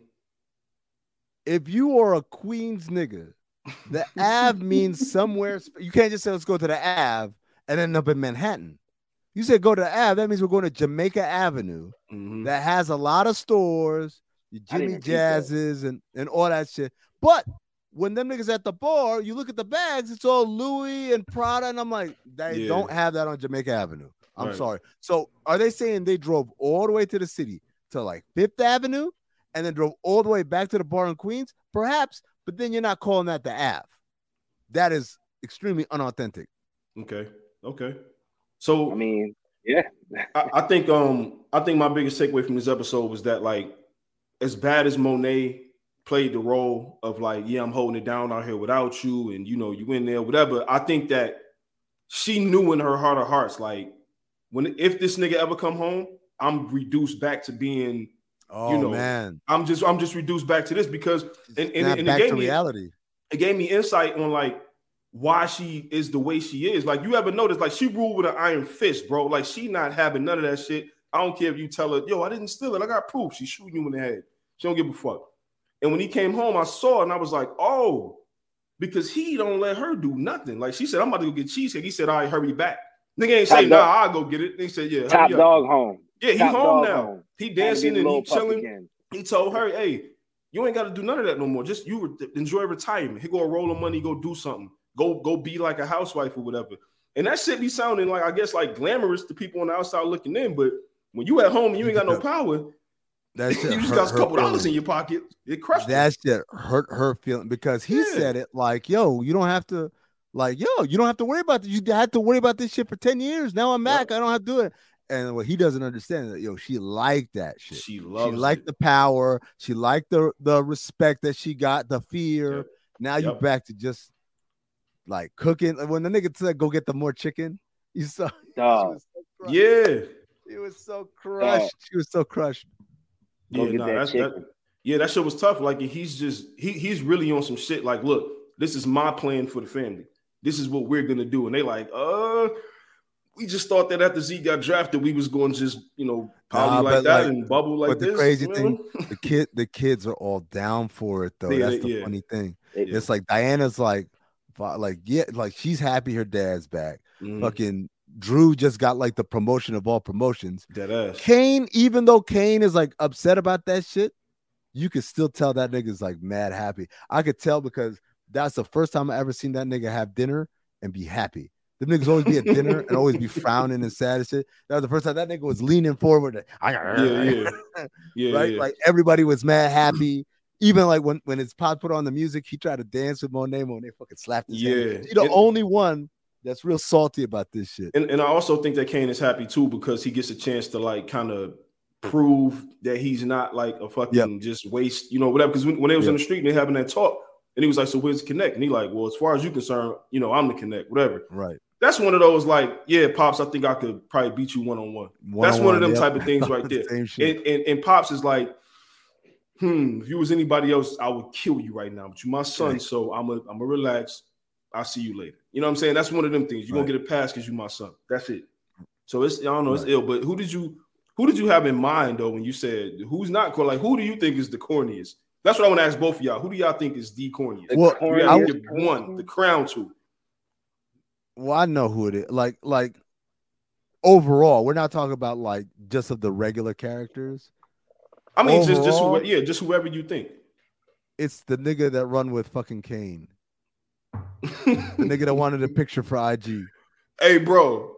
If you are a Queens nigga, the Ave means somewhere. sp- You can't just say, let's go to the Ave and end up in Manhattan. You say go to the Ave, that means we're going to Jamaica Avenue Mm-hmm. that has a lot of stores, your I didn't Jimmy even peep that. Jazzes and, and all that shit. But when them niggas at the bar, you look at the bags, it's all Louis and Prada. And I'm like, they Yeah. don't have that on Jamaica Avenue. I'm Right. sorry. So are they saying they drove all the way to the city to like Fifth Avenue and then drove all the way back to the bar in Queens? Perhaps, but then you're not calling that the Ave. That is extremely unauthentic. Okay. Okay. So I mean, yeah. I, I think um I think my biggest takeaway from this episode was that like as bad as Monet played the role of like, yeah, I'm holding it down out here without you, and you know, you in there, whatever. I think that she knew in her heart of hearts, like when if this nigga ever come home, I'm reduced back to being, Oh you know, man. I'm just I'm just reduced back to this because and, and, Snap and it back gave to me reality. it gave me insight on like why she is the way she is. Like you ever notice, like she ruled with an iron fist, bro. Like she not having none of that shit. I don't care if you tell her, yo, I didn't steal it. I got proof. She's shooting you in the head. She don't give a fuck. And when he came home, I saw it and I was like, oh, because he don't let her do nothing. Like she said, I'm about to go get cheesecake. He said, all right, hurry back. Nigga ain't Top say, nah, dog. I'll go get it. He said, yeah, Top hurry up. dog home. Yeah, he Top home dog now. home. He Had to dancing get a and he little puff chilling. again. He told her, hey, you ain't got to do none of that no more. Just you re- enjoy retirement. He go roll of money, go do something. Go go be like a housewife or whatever. And that shit be sounding like, I guess, like glamorous to people on the outside looking in. But when you at home and you ain't got no power, That shit you just hurt got a her couple dollars feelings. in your pocket. It crushed her. That shit hurt her feeling because he Yeah. said it like, yo, you don't have to, like, yo, you don't have to worry about this. You had to worry about this shit for ten years. Now I'm back. I don't have to do it. And what he doesn't understand is that, yo, she liked that shit. She She loves liked it. the power. She liked the, the respect that she got, the fear. Yep. Now you Yep. back to just like cooking. When the nigga said, go get the more chicken, you saw. Dog. Yeah. She was so crushed. Oh. She was so crushed. Yeah, nah, that that's that, yeah, that shit was tough. Like he's just he he's really on some shit. Like, look, this is my plan for the family. This is what we're gonna do. And they like, uh, we just thought that after Z got drafted, we was going to just, you know, poly nah, like that like, and bubble like but this. The crazy you thing, know? the kid, the kids are all down for it though. Yeah, That's the yeah. funny thing. Yeah. It's like Diana's like, like yeah, like she's happy her dad's back. Mm-hmm. Fucking Drew just got like the promotion of all promotions. Dead ass. Kane, even though Kane is like upset about that shit, you could still tell that nigga's like mad happy. I could tell because that's the first time I ever seen that nigga have dinner and be happy. The niggas always be at dinner and always be frowning and sad and shit. That was the first time that nigga was leaning forward. Yeah, yeah. yeah right? Yeah. Like everybody was mad happy. Even like when, when his pop put on the music, he tried to dance with Monet. Monet fucking slapped his yeah. hand. He's the and, only one that's real salty about this shit. And, and I also think that Kane is happy too because he gets a chance to like kind of prove that he's not like a fucking yep. just waste, you know, whatever. Because when, when they was yep. in the street and they having that talk, and he was like, so where's the connect? And he like, well, as far as you're concerned, you know, I'm the connect, whatever. Right. That's one of those like, yeah, Pops, I think I could probably beat you one-on-one. one-on-one That's one of them yep. type of things right there. and, and, and Pops is like, hmm, if you was anybody else, I would kill you right now. But you my son, right. so I'm a, I'm a relax. I'll see you later. You know what I'm saying? That's one of them things. You're right. gonna get a pass because you my son. That's it. So it's I don't know, it's right. ill. But who did you who did you have in mind though when you said who's not corny? Like who do you think is the corniest? That's what I want to ask both of y'all. Who do y'all think is the corniest? Well, you I would, one, the crown to. Well, I know who it is. Like, like overall, we're not talking about like just of the regular characters. I mean, overall, just just whoever, yeah, just whoever you think. It's the nigga that run with fucking Kane. The nigga that wanted a picture for I G. Hey, bro,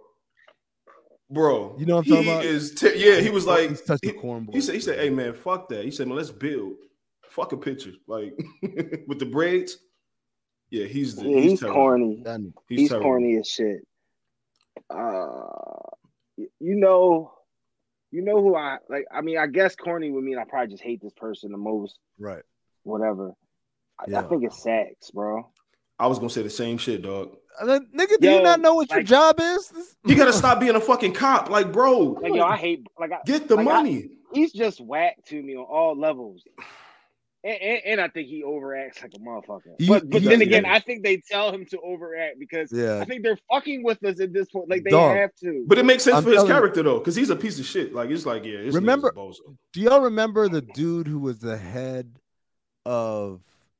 bro, you know what I'm talking about? Is t- yeah, he was like, He's touched he, the cornball. he said, he said, hey man, fuck that. He said, man, let's build. Fuck a picture, like with the braids. Yeah, he's the, yeah, he's, he's corny. He's, he's corny as shit. Uh, you know, you know who I like. I mean, I guess corny would mean I probably just hate this person the most. Right. Whatever. Yeah. I, I think it's Sax, bro. I was gonna say the same shit, dog. Uh, nigga, do yo, you not know what like, your job is? This- you gotta stop being a fucking cop, like, bro. Like, yo, I hate. Like, I, get the like, money. I, he's just whack to me on all levels. And, and, and I think he overacts like a motherfucker. He, but but then again, yeah. I think they tell him to overact because yeah. I think they're fucking with us at this point. Like they Dog. have to. But it makes sense I'm for his character you. though, because he's a piece of shit. Like it's like, yeah. It's remember? Do y'all remember the dude who was the head of?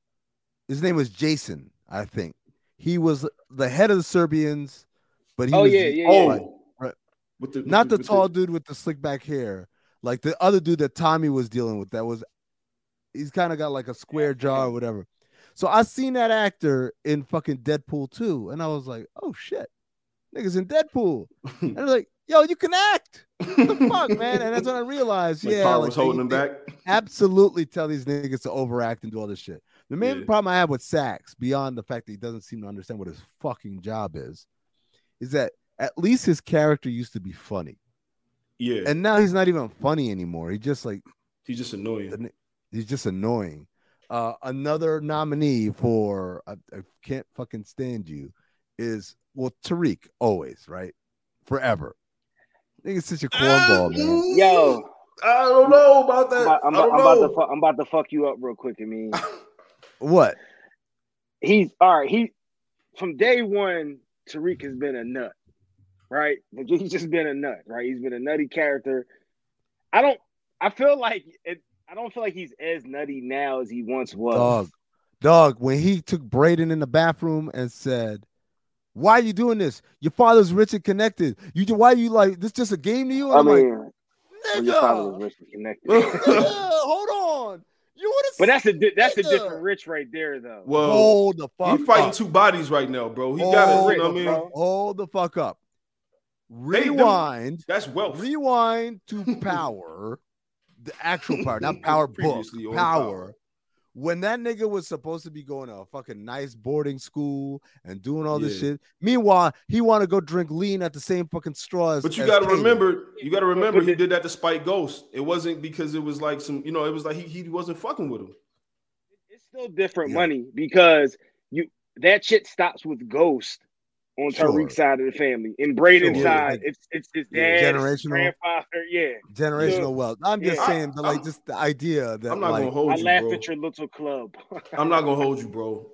His name was Jason, I think. He was the head of the Serbians, but he oh was yeah, yeah, oh, right, right. With the, with not the, the tall the... dude with the slick back hair, like the other dude that Tommy was dealing with. That was. He's kind of got like a square jaw or whatever. So I seen that actor in fucking Deadpool two, and I was like, oh shit, niggas in Deadpool. And I was like, yo, you can act. What the fuck, man? And that's when I realized, like yeah, Power like, was holding they, him they back. Absolutely tell these niggas to overact and do all this shit. The main yeah. problem I have with Sax, beyond the fact that he doesn't seem to understand what his fucking job is, is that at least his character used to be funny. Yeah. And now he's not even funny anymore. He just like he's just annoying. The, He's just annoying. Uh, another nominee for I, I can't fucking stand you is well Tariq always right forever. I think it's such a cornball, man. Yo, I don't know about that. I'm, I'm, I don't I'm know. about to fu- I'm about to fuck you up real quick. I mean, what? He's all right. He from day one, Tariq has been a nut, right? He's just been a nut, right? He's been a nutty character. I don't. I feel like it. I don't feel like he's as nutty now as he once was. Dog, dog. When he took Braden in the bathroom and said, "Why are you doing this? Your father's rich and connected. You why are you like this? Just a game to you?" And I I'm mean, like, well, your father was rich and connected. nigga, hold on. You want to? But that's a di- that's nigga. a different rich right there, though. Well, hold the fuck. He's fighting up. two bodies right now, bro. He hold got it. You know what I mean? Bro. Hold the fuck up. Rewind. Hey, that's wealth. Rewind to Power. The actual Power, not Power Book, Power. Power. When that nigga was supposed to be going to a fucking nice boarding school and doing all yeah. this shit. Meanwhile, he want to go drink lean at the same fucking straws. But you got to remember, you got to remember, he did that to spite Ghost. It wasn't because it was like some, you know, it was like he he wasn't fucking with him. It's still different yeah. money because you that shit stops with Ghost on Tariq's sure. side of the family. In Braden's sure. side, yeah. it's it's his dad, his grandfather, yeah. Generational so, wealth. I'm just yeah. saying, but like I'm, just the idea that I'm not like, gonna hold I you, laugh bro. at your little club. I'm not gonna hold you, bro.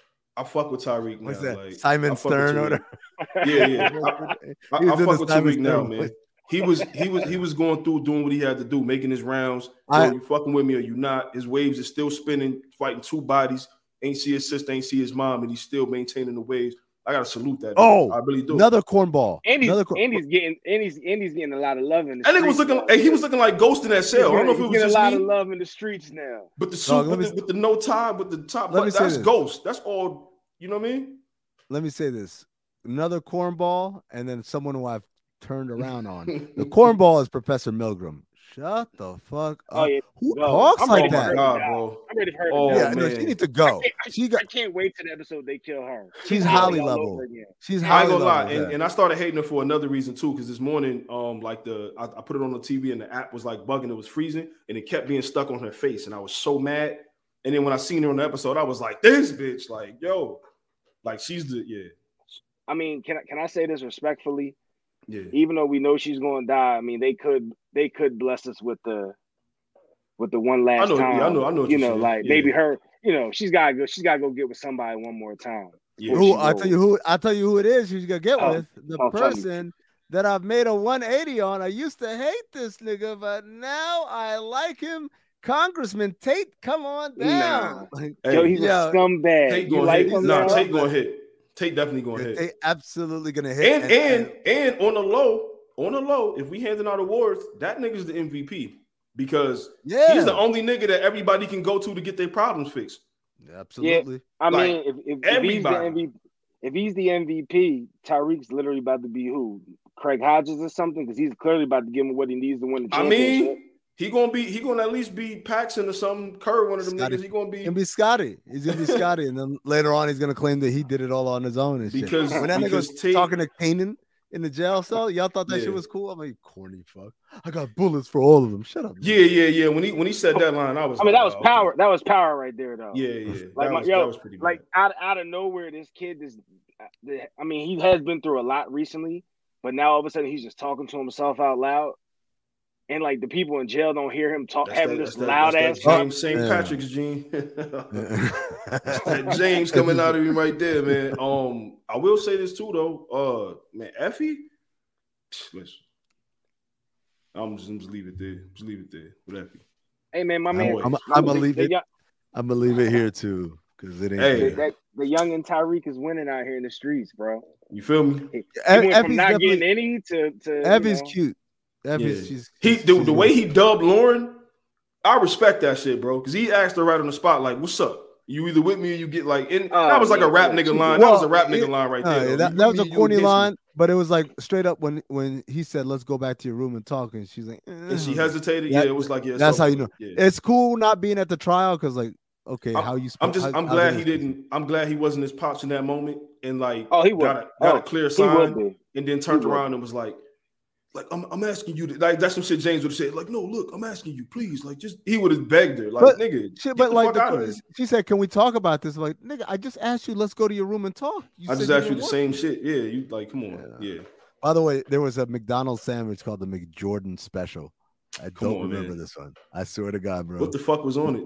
I fuck with Tariq now. What's that? Like, Simon Stern or yeah, yeah. I, I, I fuck with Tariq now, man. He was he was he was going through doing what he had to do, making his rounds. I, Yo, you fucking with me or you not? His waves are still spinning, fighting two bodies. Ain't see his sister, ain't see his mom, and he's still maintaining the waves. I gotta salute that. Oh, man. I really do. Another cornball. And he's, another cor- and he's getting and he's and he's getting a lot of love in the I think was looking hey, he was looking like Ghost in that cell. I don't know if it was getting just a lot me, of love in the streets now. But the suit Dog, with, the, with the no tie, with the top, but that's Ghost. That's all. You know what I mean? Let me say this: another cornball, and then someone who I've turned around on. The cornball is Professor Milgram. Shut the fuck up. Oh, yeah. Who go. talks I'm like that? God, bro. I'm ready for her. Oh, yeah, man. no, she needs to go. I, she got, I can't wait to the episode they kill her. She's highly level. She's highly I ain't gonna lie, level, and, and I started hating her for another reason too. Because this morning, um, like the I, I put it on the T V and the app was like bugging. It was freezing, and it kept being stuck on her face, and I was so mad. And then when I seen her on the episode, I was like, "This bitch, like, yo, like she's the yeah." I mean, can I can I say this respectfully? Yeah. Even though we know she's going to die, I mean, they could they could bless us with the with the one last I know, time. Yeah, I know, I know. You know, saying. like yeah. maybe her. You know, she's got to go. She's got to go get with somebody one more time. Yeah. Who I tell you who I tell you who it is. She's gonna get oh, with the oh, person that I've made a one eighty on. I used to hate this nigga, but now I like him. Congressman Tate, come on down. Nah. Hey, Yo, he's yeah. a scumbag. Tate you like hit. him? Nah, Tate gonna hit. Tate definitely gonna hit. Tate absolutely gonna hit. And and, and and on the low, on the low, if we handing out awards, that nigga's the M V P because yeah. he's the only nigga that everybody can go to to get their problems fixed. Absolutely. Yeah, I like, mean, if, if, if he's the M V P, if he's the M V P, Tariq's literally about to be who? Craig Hodges or something? Because he's clearly about to give him what he needs to win the championship. I mean, he gonna be he gonna at least be Paxson or something. Kerr, one of them Scotty. niggas. He gonna be. He's gonna be Scotty. He's gonna be Scotty, and then later on, he's gonna claim that he did it all on his own and because, shit. When that nigga was Tate, talking to Kanan in the jail cell, y'all thought that yeah. shit was cool. I'm like, corny fuck. I got bullets for all of them. Shut up. Man. Yeah, yeah, yeah. When he when he said that line, I was. I mean, like, that was oh, power. okay. That was power right there, though. Yeah, yeah. Like that, my, was, yo, that was pretty. Bad. Like out out of nowhere, this kid is. I mean, he has been through a lot recently, but now all of a sudden he's just talking to himself out loud. And like the people in jail don't hear him talk, that's having that, this that, loud that's ass. That James Saint Patrick's gene. That James coming out of him right there, man. Um, I will say this too, though. Uh, man, Effie. Listen, I'm just, I'm just leave it there. Just leave it there with Effie. Hey, man, my man. I'm, I'm gonna leave it. I'm gonna leave it here too, because it ain't. Hey, that, the young and Tariq is winning out here in the streets, bro. You feel me? He, he went from not getting any to to. Effie's you know, cute. Effie's, yeah. she's, he she's, the, she's the way he dubbed Lauren, I respect that shit, bro. Because he asked her right on the spot, like, "What's up? You either with me or you get like." And uh, that was like yeah, a rap yeah. nigga line. Well, that was a rap nigga it, line right uh, there. That, that was a corny line, but it was like straight up when when he said, "Let's go back to your room and talk," and she's like, eh. and she hesitated. That, yeah, it was like, yeah. That's so, how you know. Yeah. It's cool not being at the trial because, like, okay, I'm, how you? I'm just, how, I'm how glad he didn't. I'm glad he wasn't his pops in that moment, and like, oh, he was got a, got oh, a clear sign, and then turned he around and was like. Like I'm, I'm asking you to, like that's some shit James would have said. Like, no, look, I'm asking you, please. Like, just he would have begged her, like, but, nigga. Shit, but like, the, she said, "Can we talk about this?" I'm like, nigga, I just asked you. Let's go to your room and talk. You I just asked you the same shit. Yeah, you like, come on, yeah. yeah. By the way, there was a McDonald's sandwich called the McJordan Special. I come don't on, remember man. this one. I swear to God, bro. What the fuck was on it?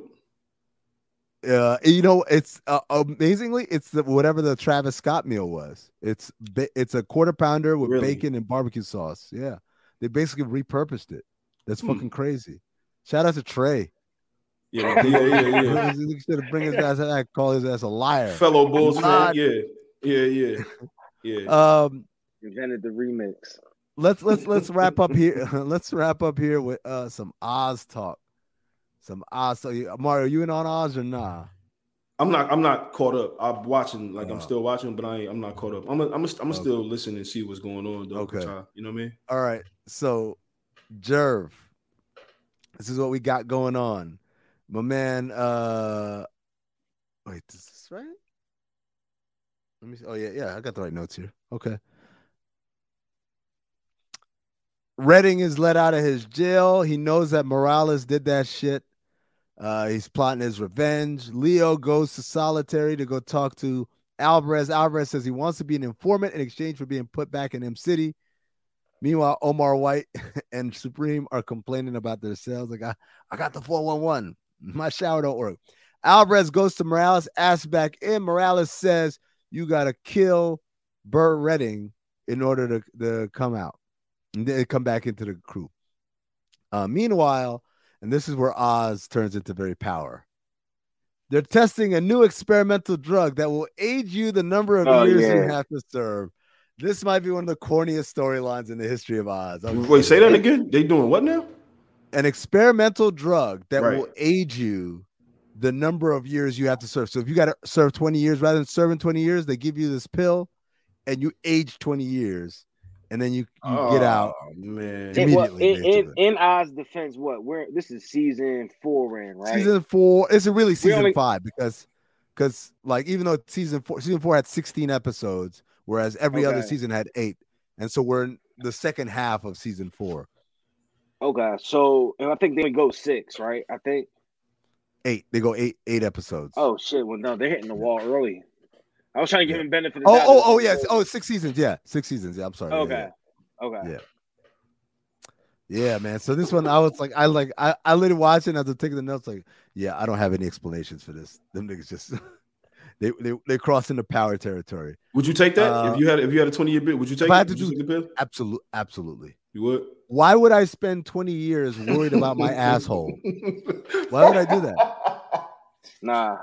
Uh, you know, it's uh, amazingly, it's the, whatever the Travis Scott meal was. It's it's a quarter pounder with really? bacon and barbecue sauce. Yeah. They basically repurposed it. That's hmm. fucking crazy. Shout out to Trey. Yeah, yeah, yeah, yeah. He should have bring his ass. I call his ass a liar. Fellow Bulls fan. Yeah, yeah, yeah, yeah. Um, invented the remix. Let's let's let's wrap up here. Let's wrap up here with uh some Oz talk. Some Oz. So, Mario, you in on Oz or nah? I'm not. I'm not caught up. I'm watching. Like uh, I'm still watching, but I ain't, I'm not caught up. I'm. A, I'm. A, I'm a okay. still listen and see what's going on. Though, okay. I, you know what I mean? All right. So, Jerv, this is what we got going on. My man. Uh, wait, is this right? Let me see. Oh yeah, yeah. I got the right notes here. Okay. Redding is let out of his jail. He knows that Morales did that shit. Uh, he's plotting his revenge. Leo goes to solitary to go talk to Alvarez. Alvarez says he wants to be an informant in exchange for being put back in M City. Meanwhile, Omar White and Supreme are complaining about their sales. Like, I, I got the four one one. My shower don't work. Alvarez goes to Morales, asks back in. Morales says, you got to kill Burr Redding in order to, to come out. And then come back into the crew. Uh, meanwhile, and this is where Oz turns into very power. They're testing a new experimental drug that will age you the number of oh, years yeah. you have to serve. This might be one of the corniest storylines in the history of Oz. Wait, say that again? They doing what now? An experimental drug that right. will age you the number of years you have to serve. So if you got to serve twenty years, rather than serving twenty years, they give you this pill and you age twenty years. And then you, you oh, get out man. Immediately. Well, in, in, in Oz defense, what? We're this is season four in, right? Season four. It's really season only... five because because like even though season four season four had sixteen episodes, whereas every okay. other season had eight. And so we're in the second half of season four. Okay. So and I think they go six, right? I think eight. They go eight eight episodes. Oh shit. Well, no, they're hitting the wall early. I was trying to give him benefit of oh, doubt. Oh, oh, yes. Oh, six seasons. Yeah. Six seasons. Yeah. I'm sorry. Okay. Yeah, yeah. Okay. Yeah. Yeah, man. So this one, I was like, I like, I, I literally watching as I'm taking the notes, like, yeah, I don't have any explanations for this. Them niggas just they they they cross into power territory. Would you take that uh, if you had if you had a twenty year bid? Would you take it? I had to do, take the bill? Absolutely, absolutely. You would? Why would I spend twenty years worried about my asshole? Why would I do that? Nah.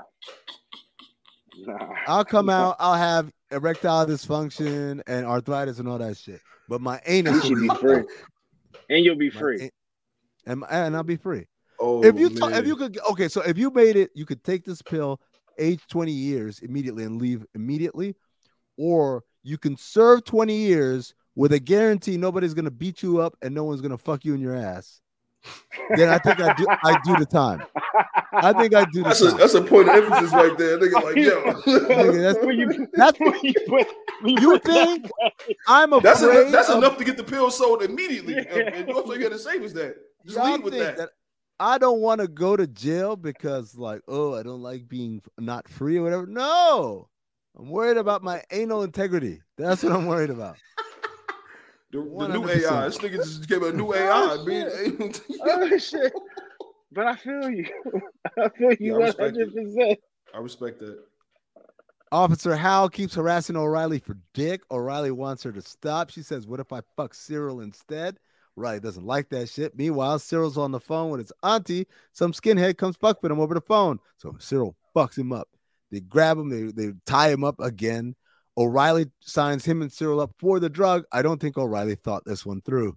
Nah. I'll come out, I'll have erectile dysfunction and arthritis and all that shit. But my anus will be free. And you'll be free. And, and I'll be free. Oh, if you man. ta- if you could okay, so if you made it, you could take this pill, age twenty years immediately and leave immediately, or you can serve twenty years with a guarantee nobody's gonna beat you up and no one's gonna fuck you in your ass. Then I think I do I do the time. I think I do the that's time. A, that's a point of emphasis right there. Nigga, like, yo. Nigga, that's when you, that's when you, put, when you, you think I'm afraid. That's, enough, that's of, enough to get the pill sold immediately. And, and you also got to say was that. Just lead with that. that. I don't want to go to jail because, like, oh, I don't like being not free or whatever. No, I'm worried about my anal integrity. That's what I'm worried about. The, the new A I. This nigga just came a new A I. Oh, shit. Oh, shit. But I feel you. I feel you one hundred percent. I respect that. Officer Howell keeps harassing O'Reilly for dick. O'Reilly wants her to stop. She says, what if I fuck Cyril instead? O'Reilly doesn't like that shit. Meanwhile, Cyril's on the phone with his auntie. Some skinhead comes fuck with him over the phone. So Cyril fucks him up. They grab him. They, they tie him up again. O'Reilly signs him and Cyril up for the drug. I don't think O'Reilly thought this one through.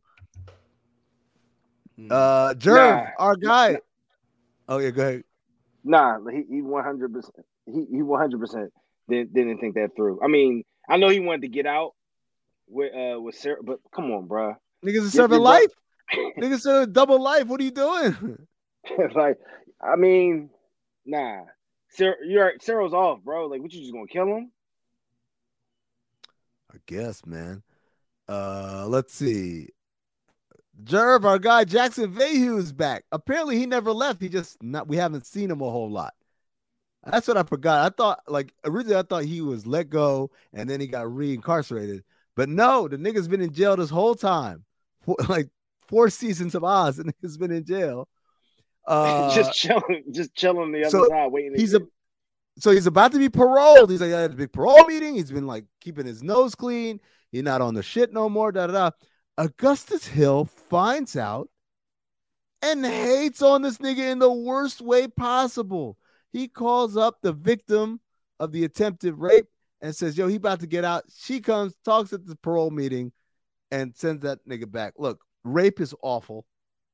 Uh, Jerv, nah, our guy. Nah. Oh yeah, go ahead. Nah, he he one hundred percent. He he one hundred percent didn't didn't think that through. I mean, I know he wanted to get out with uh with Sarah, but come on, bro. Niggas are serving life. Niggas serving double life. What are you doing? Like, I mean, nah. Sarah, you're Sarah's off, bro. Like, what, you just gonna kill him? I guess, man. Uh, let's see. Jerv, our guy Jackson Vahue is back. Apparently, he never left. He just not. We haven't seen him a whole lot. That's what I forgot. I thought, like, originally, I thought he was let go and then he got reincarcerated. But no, the nigga's been in jail this whole time. For, like four seasons of Oz, and nigga's been in jail. Uh, just chilling, just chilling the other so side, waiting. He's a. So he's about to be paroled. He's like, I had a big parole meeting. He's been like keeping his nose clean. He's not on the shit no more. Da da da. Augustus Hill finds out and hates on this nigga in the worst way possible. He calls up the victim of the attempted rape and says, yo, he about to get out. She comes, talks at the parole meeting, and sends that nigga back. Look, rape is awful.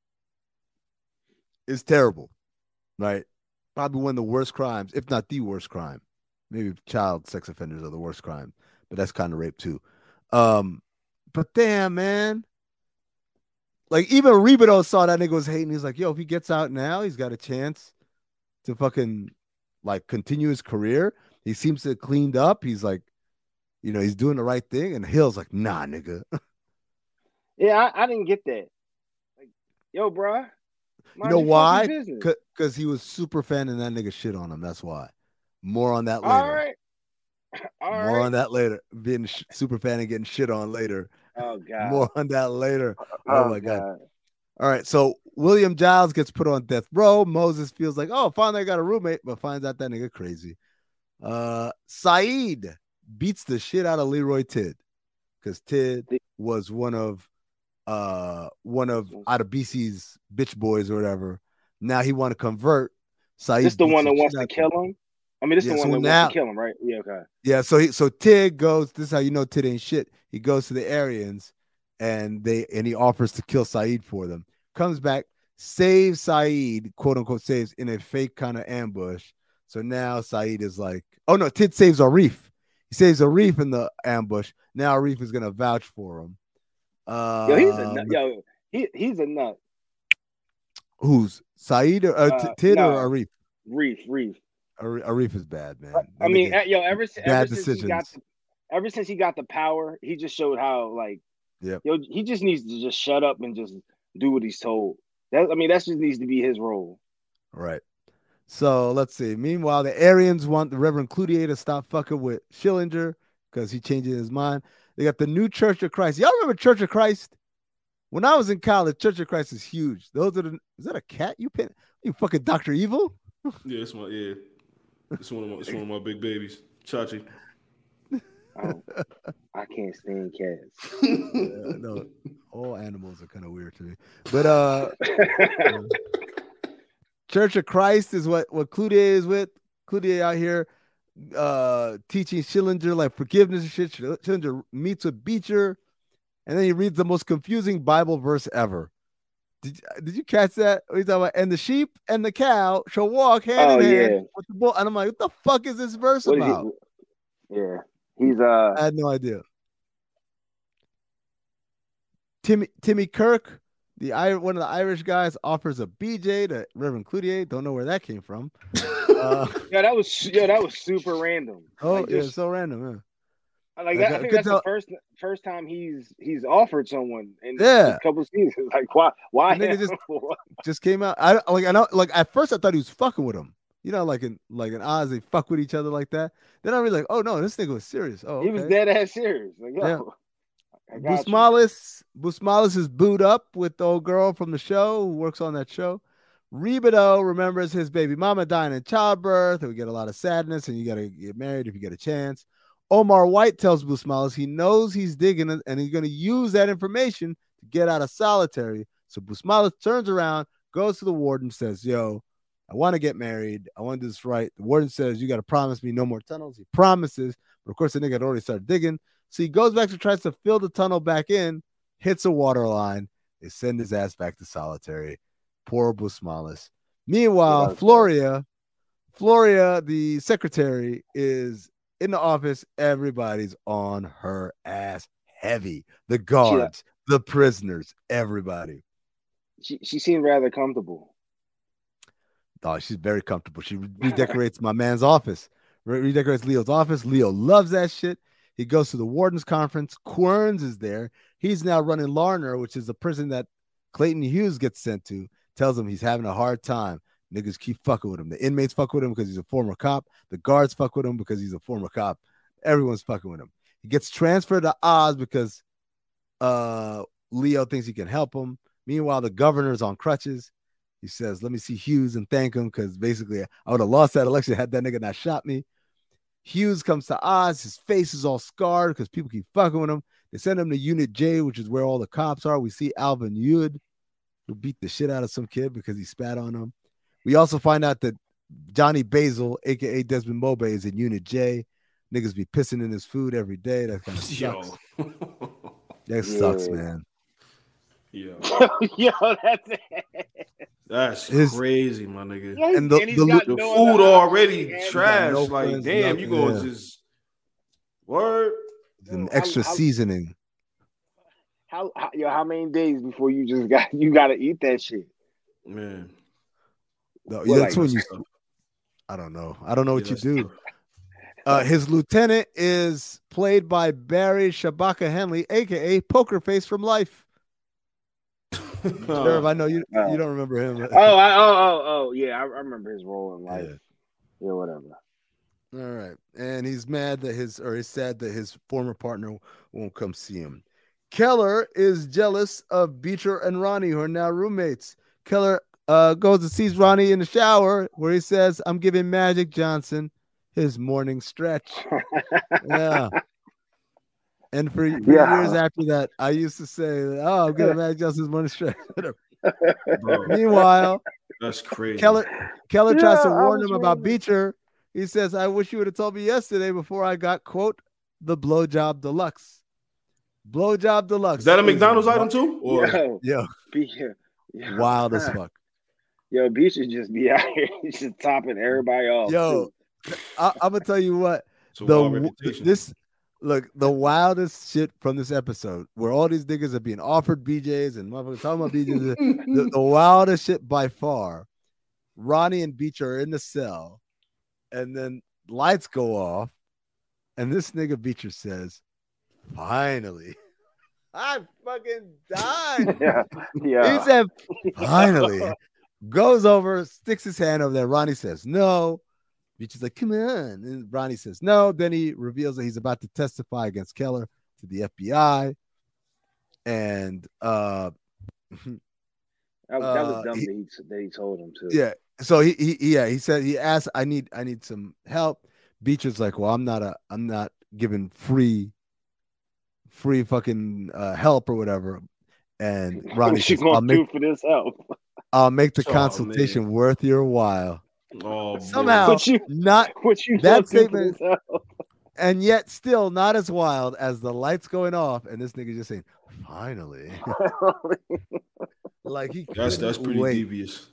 It's terrible, right? Probably one of the worst crimes, if not the worst crime. Maybe child sex offenders are the worst crime, but that's kind of rape too. Um, but damn, man. Like, even Rebadow saw that nigga was hating. He's like, yo, if he gets out now, he's got a chance to fucking, like, continue his career. He seems to have cleaned up. He's like, you know, he's doing the right thing. And Hill's like, nah, nigga. Yeah, I, I didn't get that. Like, yo, bro. You know why? Because he was super fan and that nigga shit on him. That's why. More on that later. All right. All More right. on that later. Being sh- super fan and getting shit on later. Oh god. More on that later. Oh, oh my god. god. All right. So William Giles gets put on death row. Moses feels like, oh, finally I got a roommate, but finds out that nigga crazy. Uh, Saeed beats the shit out of Leroy Tid because Tid was one of uh one of out of B C's bitch boys or whatever. Now he want to convert. Saeed this the one that wants to kill him. I mean, this yeah, is the one so that now, wants to kill him, right? Yeah, okay. Yeah, so he, so Tid goes. This is how you know Tid ain't shit. He goes to the Aryans, and they and he offers to kill Saeed for them. Comes back, saves Saeed, quote unquote, saves in a fake kind of ambush. So now Saeed is like, oh no, Tid saves Arif. He saves Arif in the ambush. Now Arif is gonna vouch for him. Um, yo, he's a nut. Yo, he he's a nut. Who's Saeed or uh, uh, Tid no, or Arif? Reef, Reef. Arif is bad, man. That I mean, yo, ever, ever since decisions. he got, the, ever since he got the power, he just showed how, like, yep. yo, he just needs to just shut up and just do what he's told. That, I mean, that just needs to be his role. Right. So let's see. Meanwhile, the Aryans want the Reverend Cloutier to stop fucking with Schillinger because he changing his mind. They got the new Church of Christ. Y'all remember Church of Christ? When I was in college, Church of Christ is huge. Those are the. Is that a cat? You pin? You fucking Doctor Evil? Yeah, it's my yeah. It's one of my, it's one of my big babies, Chachi. Oh, I can't stand cats. Yeah, no, all animals are kind of weird to me. But uh, Church of Christ is what what Cloutier is with. Cloutier out here uh, teaching Schillinger like forgiveness and shit. Schillinger meets with Beecher, and then he reads the most confusing Bible verse ever. Did, did you catch that? What are you talking about? And the sheep and the cow shall walk hand oh, in hand yeah. with the bull. And I'm like, what the fuck is this verse what about? He, yeah, he's uh. I had no idea. Timmy Timmy Kirk, the one of the Irish guys, offers a B J to Reverend Cloutier. Don't know where that came from. uh, yeah, that was yeah, that was super random. Oh, like, yeah, so random. Yeah. Like that, I think that's tell. the first first time he's he's offered someone in yeah. a couple of seasons. Like why why just, just came out. I like I know like at first I thought he was fucking with him. You know, like in like in Oz, they fuck with each other like that. Then I was like, oh no, this nigga was serious. Oh, okay. He was dead ass serious. Like, yo, yeah. Busmalis, Busmalis is booed up with the old girl from the show who works on that show. Rebido remembers his baby mama dying in childbirth. And we get a lot of sadness, and you got to get married if you get a chance. Omar White tells Busmalis he knows he's digging it, and he's going to use that information to get out of solitary. So Busmalis turns around, goes to the warden, says, yo, I want to get married. I want to do this right. The warden says, you got to promise me no more tunnels. He promises, but of course the nigga had already started digging. So he goes back to tries to fill the tunnel back in, hits a water line. They send his ass back to solitary. Poor Busmalis. Meanwhile, yeah, Floria, Floria, the secretary, is in the office. Everybody's on her ass heavy. The guards, yeah. the prisoners, everybody. She she seemed rather comfortable. Oh, she's very comfortable. She redecorates my man's office. Re- redecorates Leo's office. Leo loves that shit. He goes to the warden's conference. Querns is there. He's now running Larner, which is the prison that Clayton Hughes gets sent to. Tells him he's having a hard time. Niggas keep fucking with him. The inmates fuck with him because he's a former cop. The guards fuck with him because he's a former cop. Everyone's fucking with him. He gets transferred to Oz because uh, Leo thinks he can help him. Meanwhile, the governor's on crutches. He says, let me see Hughes and thank him because basically I would have lost that election had that nigga not shot me. Hughes comes to Oz. His face is all scarred because people keep fucking with him. They send him to Unit J, which is where all the cops are. We see Alvin Yud, who beat the shit out of some kid because he spat on him. We also find out that Johnny Basil, a k a. Desmond Mobe, is in Unit J. Niggas be pissing in his food every day. That kind of sucks. That sucks, yeah. man. Yo. Yo, that's it. That's His, crazy, my nigga. Yeah, and the, and the, the no food already trash. No like, friends, damn, nothing, you gonna yeah. just word. An extra how, seasoning. How, how yo, how many days before you just got you gotta eat that shit? Man. No, well, that's like, when you I don't know. I don't know yeah, what you do. Uh, his lieutenant is played by Barry Shabaka Henley, aka Poker Face from Life. Sheriff, I know you you don't remember him. Oh, I, oh, oh, oh, yeah, I, I remember his role in Life. Yeah, yeah whatever. All right. And he's mad that his, or he's sad that his former partner won't come see him. Keller is jealous of Beecher and Ronnie, who are now roommates. Keller uh, goes and sees Ronnie in the shower, where he says, I'm giving Magic Johnson his morning stretch. Yeah. And for, for yeah. years after that, I used to say, oh, I'm giving Magic Johnson his morning stretch. Meanwhile, that's crazy. Keller, Keller yeah, tries to warn him about Beecher. He says, I wish you would have told me yesterday before I got, quote, the blowjob deluxe. Blowjob deluxe. Is that a McDonald's item too? Or? Yo, yo. Beecher. Yo. Wild as fuck. Yo, Beecher just be out here. He's just topping everybody off. Yo, I, I'm going to tell you what. The, this, look, the wildest shit from this episode, where all these niggas are being offered B Js and motherfuckers talking about B Js, the, the wildest shit by far, Ronnie and Beecher are in the cell. And then lights go off, and this nigga Beecher says, finally. I fucking died. Yeah, yeah. He said, finally. Goes over, sticks his hand over there. Ronnie says, no. Beecher's like, come on. And Ronnie says, no. Then he reveals that he's about to testify against Keller to the F B I. And uh, that, that was dumb uh, he, that, he, that he told him to. Yeah. So he, he yeah he said he asked I need I need some help. Beecher's like, well, I'm not a I'm not giving free free fucking uh, help or whatever. And Ronnie what you says, gonna I'll make, do for this help? I'll make the oh, consultation man. worth your while. Oh, somehow what you, not what you that statement, and yet still not as wild as the lights going off and this nigga just saying finally. Like he that's that's pretty wait. devious.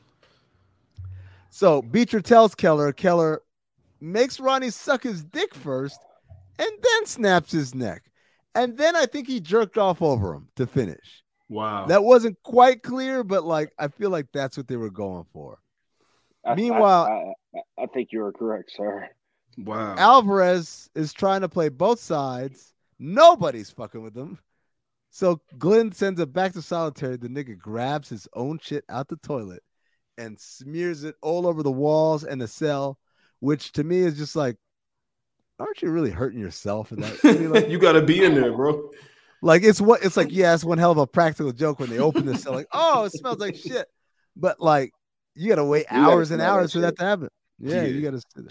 So Beecher tells Keller, Keller makes Ronnie suck his dick first and then snaps his neck. And then I think he jerked off over him to finish. Wow. That wasn't quite clear, but like I feel like that's what they were going for. I, Meanwhile, I, I, I think you were correct, sir. Wow. Alvarez is trying to play both sides. Nobody's fucking with him. So Glenn sends it back to solitary. The nigga grabs his own shit out the toilet and smears it all over the walls and the cell, which to me is just like, aren't you really hurting yourself in that? I mean, like, you got to be in there, bro. Like it's what it's like. Yeah, it's one hell of a practical joke when they open the cell. Like, oh, it smells like shit. But like, you got to wait you hours and hours for that to happen. Yeah, yeah. you got to.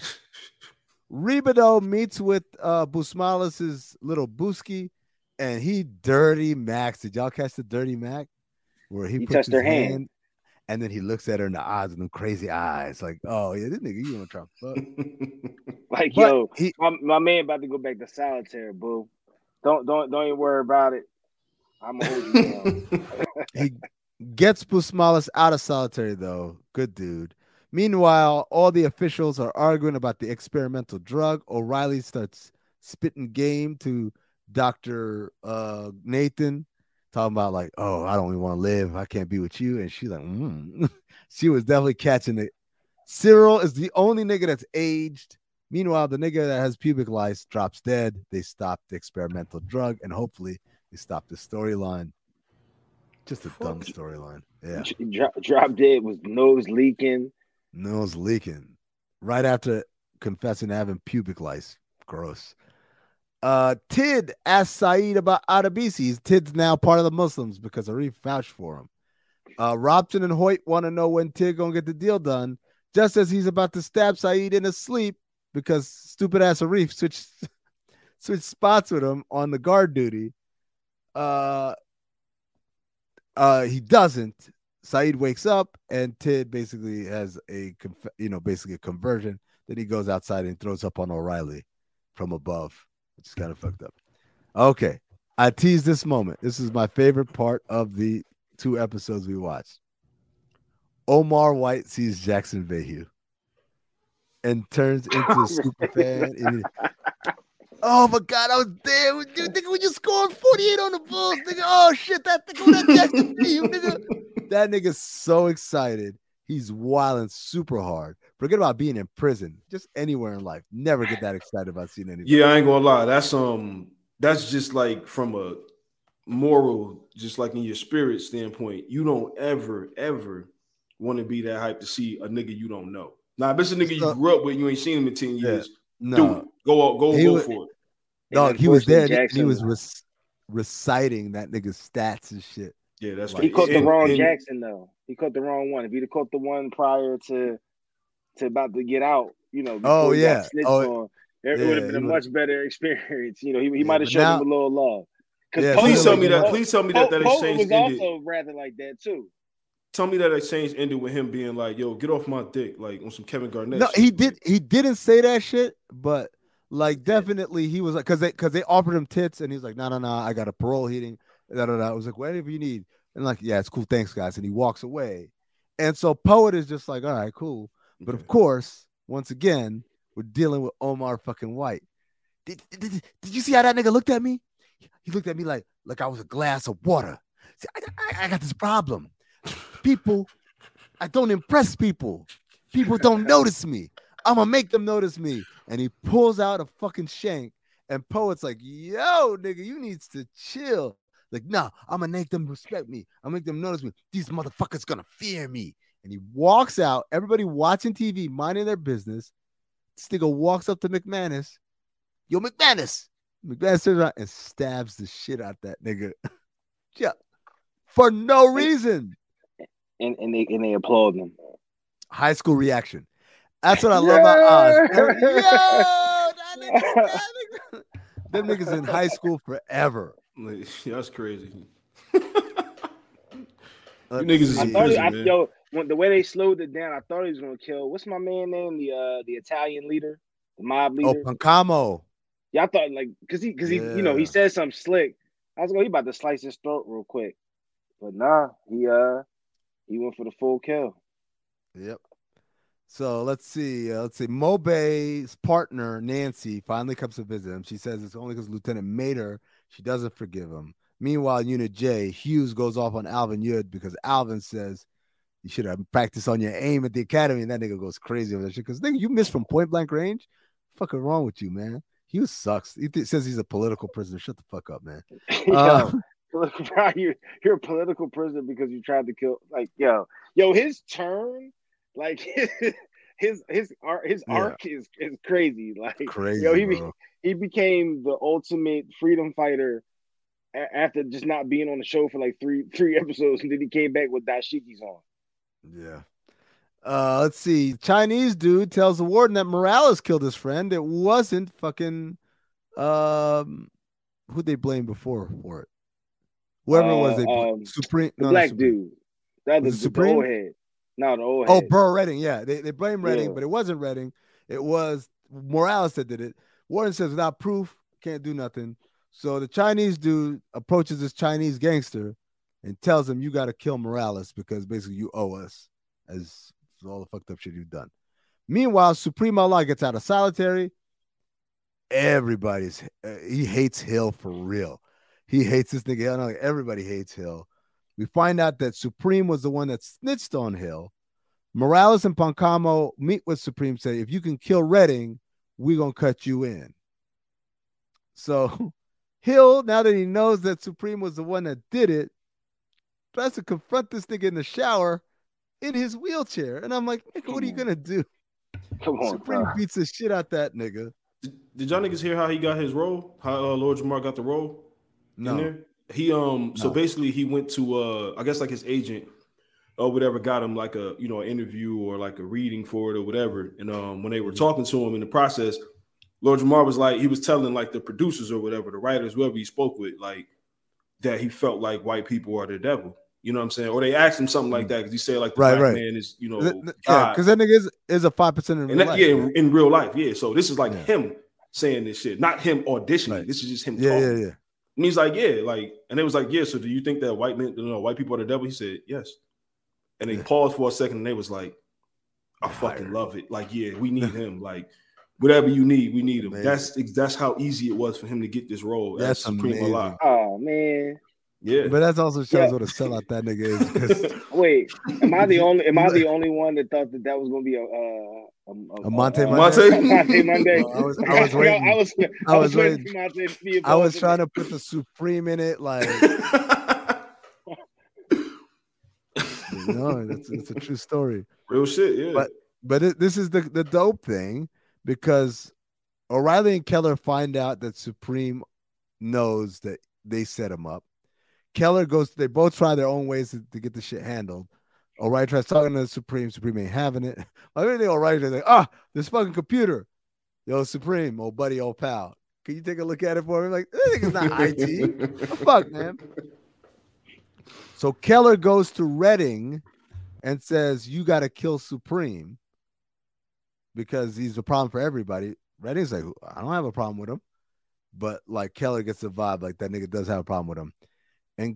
Rebadow meets with uh, Busmalis' little Booski, and he dirty Max. Did y'all catch the dirty Mac? Where he, he puts touched his her hand, hand. And then he looks at her in the eyes with them crazy eyes, like, "Oh yeah, this nigga, you gonna try to fuck?" Like, but yo, he, my, my man about to go back to solitaire, boo. Don't don't don't even worry about it. I'm gonna hold you down. He gets Busmalis out of solitary though. Good dude. Meanwhile, all the officials are arguing about the experimental drug. O'Reilly starts spitting game to Doctor Uh, Nathan. Talking about like, oh, I don't even want to live. I can't be with you. And she's like, mm. She was definitely catching it. Cyril is the only nigga that's aged. Meanwhile, the nigga that has pubic lice drops dead. They stop the experimental drug, and hopefully they stop the storyline. Just a dumb storyline. Yeah. Drop, drop dead was nose leaking. Nose leaking. Right after confessing to having pubic lice. Gross. Uh, Tid asked Saeed about Adebisi. Tid's now part of the Muslims because Arif vouched for him. Uh, Robson and Hoyt want to know when Tid gonna get the deal done, just as he's about to stab Saeed in his sleep because stupid ass Arif switched switched spots with him on the guard duty. Uh, uh, he doesn't. Saeed wakes up and Tid basically has a conf- you know basically a conversion. Then he goes outside and throws up on O'Reilly from above. It's kind of fucked up. Okay. I teased this moment. This is my favorite part of the two episodes we watched. Omar White sees Jackson Vahue and turns into a super fan. And he, oh my God, I was there. Dude, nigga, we just scored forty-eight on the Bulls. Nigga, oh shit, that nigga, that Jackson Vahue, nigga. That nigga's so excited. He's wilding super hard. Forget about being in prison. Just anywhere in life. Never get that excited about seeing anything. Yeah, I ain't gonna lie. That's um, that's just like from a moral, just like in your spirit standpoint. You don't ever, ever want to be that hype to see a nigga you don't know. Now, if it's a nigga you grew up with, you ain't seen him in ten years. No, Dude, go go he go was, for it. Dog, he was there. And he was rec- reciting that nigga's stats and shit. Yeah, that's like, he caught the wrong Jackson though. He caught the wrong one. If he'd have caught the one prior to to about to get out, you know, before oh he yeah, got snitched oh, on, it yeah, would have been a much better experience. You know, he, he yeah, might have showed now, him a little love. Yeah, please tell me that. Pope, please tell me that Pope, that exchange was ended. also rather like that too. Tell me that exchange ended with him being like, "Yo, get off my dick," like on some Kevin Garnett. No, shit. he did. He didn't say that shit, but like definitely he was like, because they because they offered him tits, and he's like, "No, no, no, I got a parole hearing." Da, da, da. I was like, "Whatever you need," and like, "Yeah, it's cool, thanks, guys," and he walks away. And so Poet is just like, "All right, cool," but okay. of course, once again, we're dealing with Omar fucking White. Did, did, did you see how that nigga looked at me? He looked at me like like I was a glass of water. See, I, I, I got this problem. People, I don't impress people. People don't notice me. I'm gonna make them notice me. And he pulls out a fucking shank, and Poet's like, "Yo, nigga, you need to chill." Like, nah, I'm gonna make them respect me. I'm gonna make them notice me. These motherfuckers gonna fear me. And he walks out. Everybody watching T V, minding their business. This nigga walks up to McManus. Yo, McManus. McManus turns around and stabs the shit out that nigga. Yeah, for no reason. And and they and they applaud them. High school reaction. That's what I love about Oz. Yo, that nigga, that nigga. Them niggas in high school forever. That's crazy. You niggas is in prison, I, man. Yo, when, the way they slowed it down, I thought he was gonna kill. What's my man name? The uh, the Italian leader, the mob leader. Oh, Pancamo. Yeah, I thought like because he because yeah. he you know he said something slick. I was going, he about to slice his throat real quick, but nah, he uh he went for the full kill. Yep. So let's see. Uh, let's see. Mobay's partner Nancy finally comes to visit him. She says it's only because Lieutenant made her. She doesn't forgive him. Meanwhile, Unit J, Hughes goes off on Alvin Yud because Alvin says you should have practiced on your aim at the academy, and that nigga goes crazy over that shit. Because nigga, you missed from point blank range. Fucking wrong with you, man. Hughes sucks. He th- says he's a political prisoner. Shut the fuck up, man. Uh, yo, you're, you're a political prisoner because you tried to kill. Like, yo, yo, his turn, like his his arc, his yeah. arc is is crazy. Like, crazy, yo, he bro. he became the ultimate freedom fighter a- after just not being on the show for like three three episodes, and then he came back with dashikis on. Yeah. Uh, let's see. Chinese dude tells the warden that Morales killed his friend. It wasn't fucking um who they blamed before for it. Whoever uh, it was, they um, Supreme the no, black Supreme. dude. That was the, Supreme? the old head. No, the old oh, head. Oh, Burr Redding. Yeah, they they blame Redding, yeah. but it wasn't Redding. It was Morales that did it. Warden says without proof, can't do nothing. So the Chinese dude approaches this Chinese gangster and tells him, "You got to kill Morales because basically you owe us as for all the fucked up shit you've done." Meanwhile, Supreme Allah gets out of solitary. Everybody's uh, he hates Hill for real. He hates this nigga. I know, like, everybody hates Hill. We find out that Supreme was the one that snitched on Hill. Morales and Pancamo meet with Supreme, say, if you can kill Redding, we're gonna cut you in. So Hill, now that he knows that Supreme was the one that did it, tries to confront this nigga in the shower in his wheelchair. And I'm like, nigga, what are you gonna do? Come on, Supreme bro. beats the shit out that nigga. Did, did y'all niggas hear how he got his role? How uh, Lord Jamar got the role? No. In there? He um no. So basically he went to uh I guess like his agent or whatever got him like a you know an interview or like a reading for it or whatever. And um when they were talking to him in the process, Lord Jamar was like, he was telling like the producers or whatever, the writers, whoever he spoke with, like that he felt like white people are the devil. You know what I'm saying? Or they asked him something like that because he said like the right, black right. man is, you know, yeah, because that nigga is, is a five percent in real and that, life. Yeah, in, in real life, yeah. So this is like yeah. him saying this shit, not him auditioning. Right. This is just him yeah, talking. Yeah, yeah, And he's like, yeah, like, and it was like, yeah. So do you think that white men, you know, white people are the devil? He said, yes. And they yeah. paused for a second, and they was like, I fucking love it. Like, yeah, we need him. Like, whatever you need, we need him. Amazing. That's that's how easy it was for him to get this role. That's Supreme Allah. Oh man. Yeah, but that also shows yeah. what a sellout that nigga is. Wait, am I the only? Am I the only one that thought that that was going to be a uh, a, a, a Monte uh, Monday? Monte Monday. I was, I was waiting. I was, I was, I was waiting. waiting. For Monte I was trying to put the Supreme in it, like. No, that's it's a true story. Real shit, yeah. But but it, this is the the dope thing because O'Reilly and Keller find out that Supreme knows that they set him up. Keller goes, they both try their own ways to, to get the shit handled. O'Reilly tries talking to the Supreme. Supreme ain't having it. I mean, O'Reilly's like, ah, this fucking computer. Yo, Supreme, old buddy, old pal. Can you take a look at it for me? Like, this nigga's not I T. What the fuck, man? So Keller goes to Redding and says, you got to kill Supreme because he's a problem for everybody. Redding's like, I don't have a problem with him. But like Keller gets the vibe like that nigga does have a problem with him. And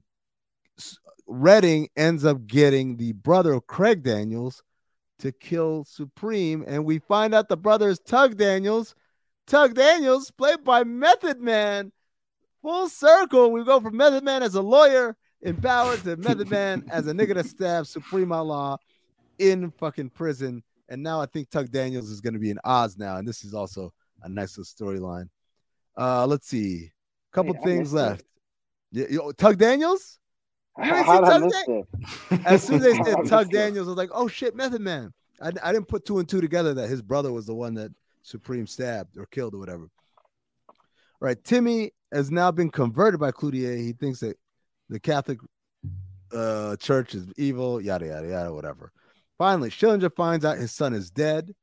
Redding ends up getting the brother of Craig Daniels to kill Supreme. And we find out the brother is Tug Daniels. Tug Daniels, played by Method Man. Full circle. We go from Method Man as a lawyer in power to Method Man as a nigga that stabs Supreme Allah in fucking prison. And now I think Tug Daniels is going to be in Oz now. And this is also a nice little storyline. Uh, let's see. A couple Wait, things left. Yeah, you know, Tug Daniels? You Tug Dan- as soon as they said Tug Daniels, I was like, oh shit, Method Man. I, I didn't put two and two together that his brother was the one that Supreme stabbed or killed or whatever. All right, Timmy has now been converted by Cloutier. He thinks that the Catholic uh, Church is evil, yada, yada, yada, whatever. Finally, Schillinger finds out his son is dead.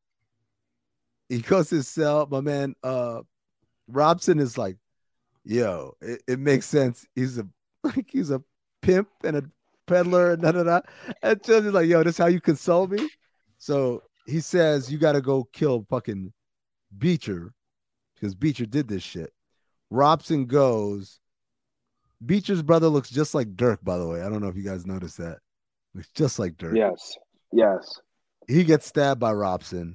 He goes to his cell. My man, uh, Robson is like, yo, it, it makes sense. He's a like he's a pimp and a peddler and da da da. And Schillinger's like, yo, this is how you console me. So he says you got to go kill fucking Beecher because Beecher did this shit. Robson goes. Beecher's brother looks just like Dirk, by the way. I don't know if you guys noticed that. Looks just like Dirk. Yes. Yes. He gets stabbed by Robson.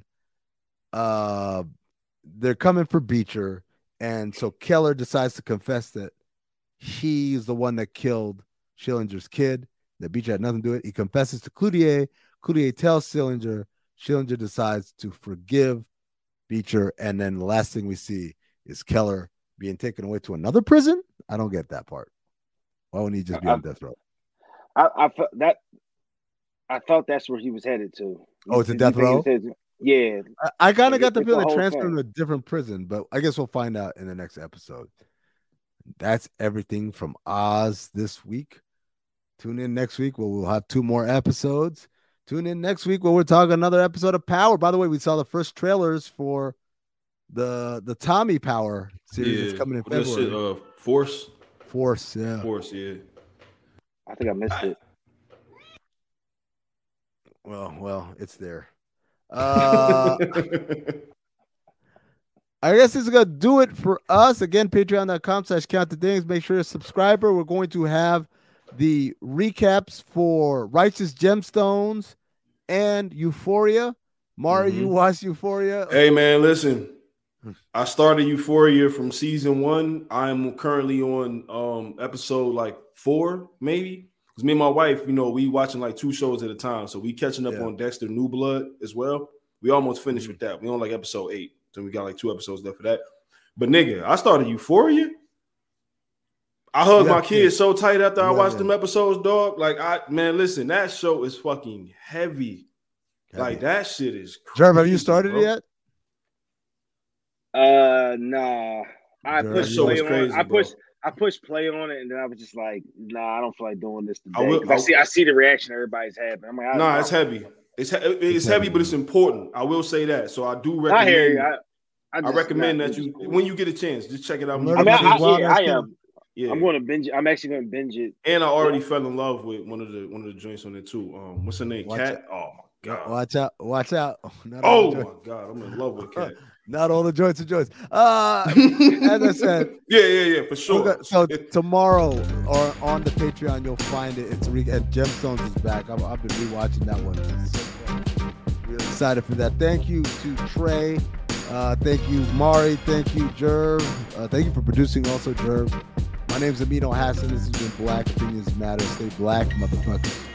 Uh, they're coming for Beecher. And so Keller decides to confess that he's the one that killed Schillinger's kid, that Beecher had nothing to do with it. He confesses to Cloutier. Cloutier tells Schillinger. Schillinger decides to forgive Beecher. And then the last thing we see is Keller being taken away to another prison. I don't get that part. Why wouldn't he just be I, on death row? I, I that I thought that's where he was headed to. Oh, it's a death row? Yeah. I, I kind of got the feeling they transferred him to a different prison, but I guess we'll find out in the next episode. That's everything from Oz this week. Tune in next week where we'll have two more episodes. Tune in next week where we're talking another episode of Power. By the way, we saw the first trailers for the the Tommy Power series yeah. that's coming in what February. Shit, uh, Force? Force, yeah. Force, yeah. I think I missed I, it. Well, well, it's there. Uh, I guess this is gonna do it for us. Again, patreon.com slash count the dings. Make sure to subscribe. We're going to have the recaps for Righteous Gemstones and Euphoria. Mari, mm-hmm. you watched Euphoria? Hey man, listen. I started Euphoria from season one. I'm currently on um episode like four, maybe. Because me and my wife, you know, we watching like two shows at a time. So we catching up yeah. on Dexter New Blood as well. We almost finished with that. We on like episode eight. So we got like two episodes left for that. But nigga, I started Euphoria. I hugged yeah, my kids yeah. so tight after yeah, I watched yeah. them episodes, dog. Like, I man, listen, that show is fucking heavy. heavy. Like, that shit is crazy. Jerv, have you started bro. it yet? Uh, nah. I Jerv, pushed play on crazy, I pushed bro. I pushed play on it, and then I was just like, nah, I don't feel like doing this today. I, will, I see I see the reaction everybody's having. I'm like, nah, it's heavy. It's it's, it's heavy, heavy, but it's important. I will say that. So I do recommend. I hear you. I, I, I recommend that you, when you get a chance, just check it out. I mean, I, I, yeah, I am. Yeah. I'm going to binge it. I'm actually going to binge it. And I already yeah. fell in love with one of the one of the joints on it too. Um, what's her name? Watch Cat. Out. Oh my god. Watch out! Watch out! Not oh my god! I'm in love with Cat. Not all the joints are joints. Uh, as I said, yeah, yeah, yeah, for sure. So tomorrow or on the Patreon, you'll find it. It's re- and Gemstones is back. I've, I've been rewatching that one. So really excited for that. Thank you to Trey. Uh, thank you, Mari. Thank you, Jerv. Uh, thank you for producing, also, Jerv. My name's Amino Hassan. This has been Black Opinions Matter. Stay black, motherfuckers.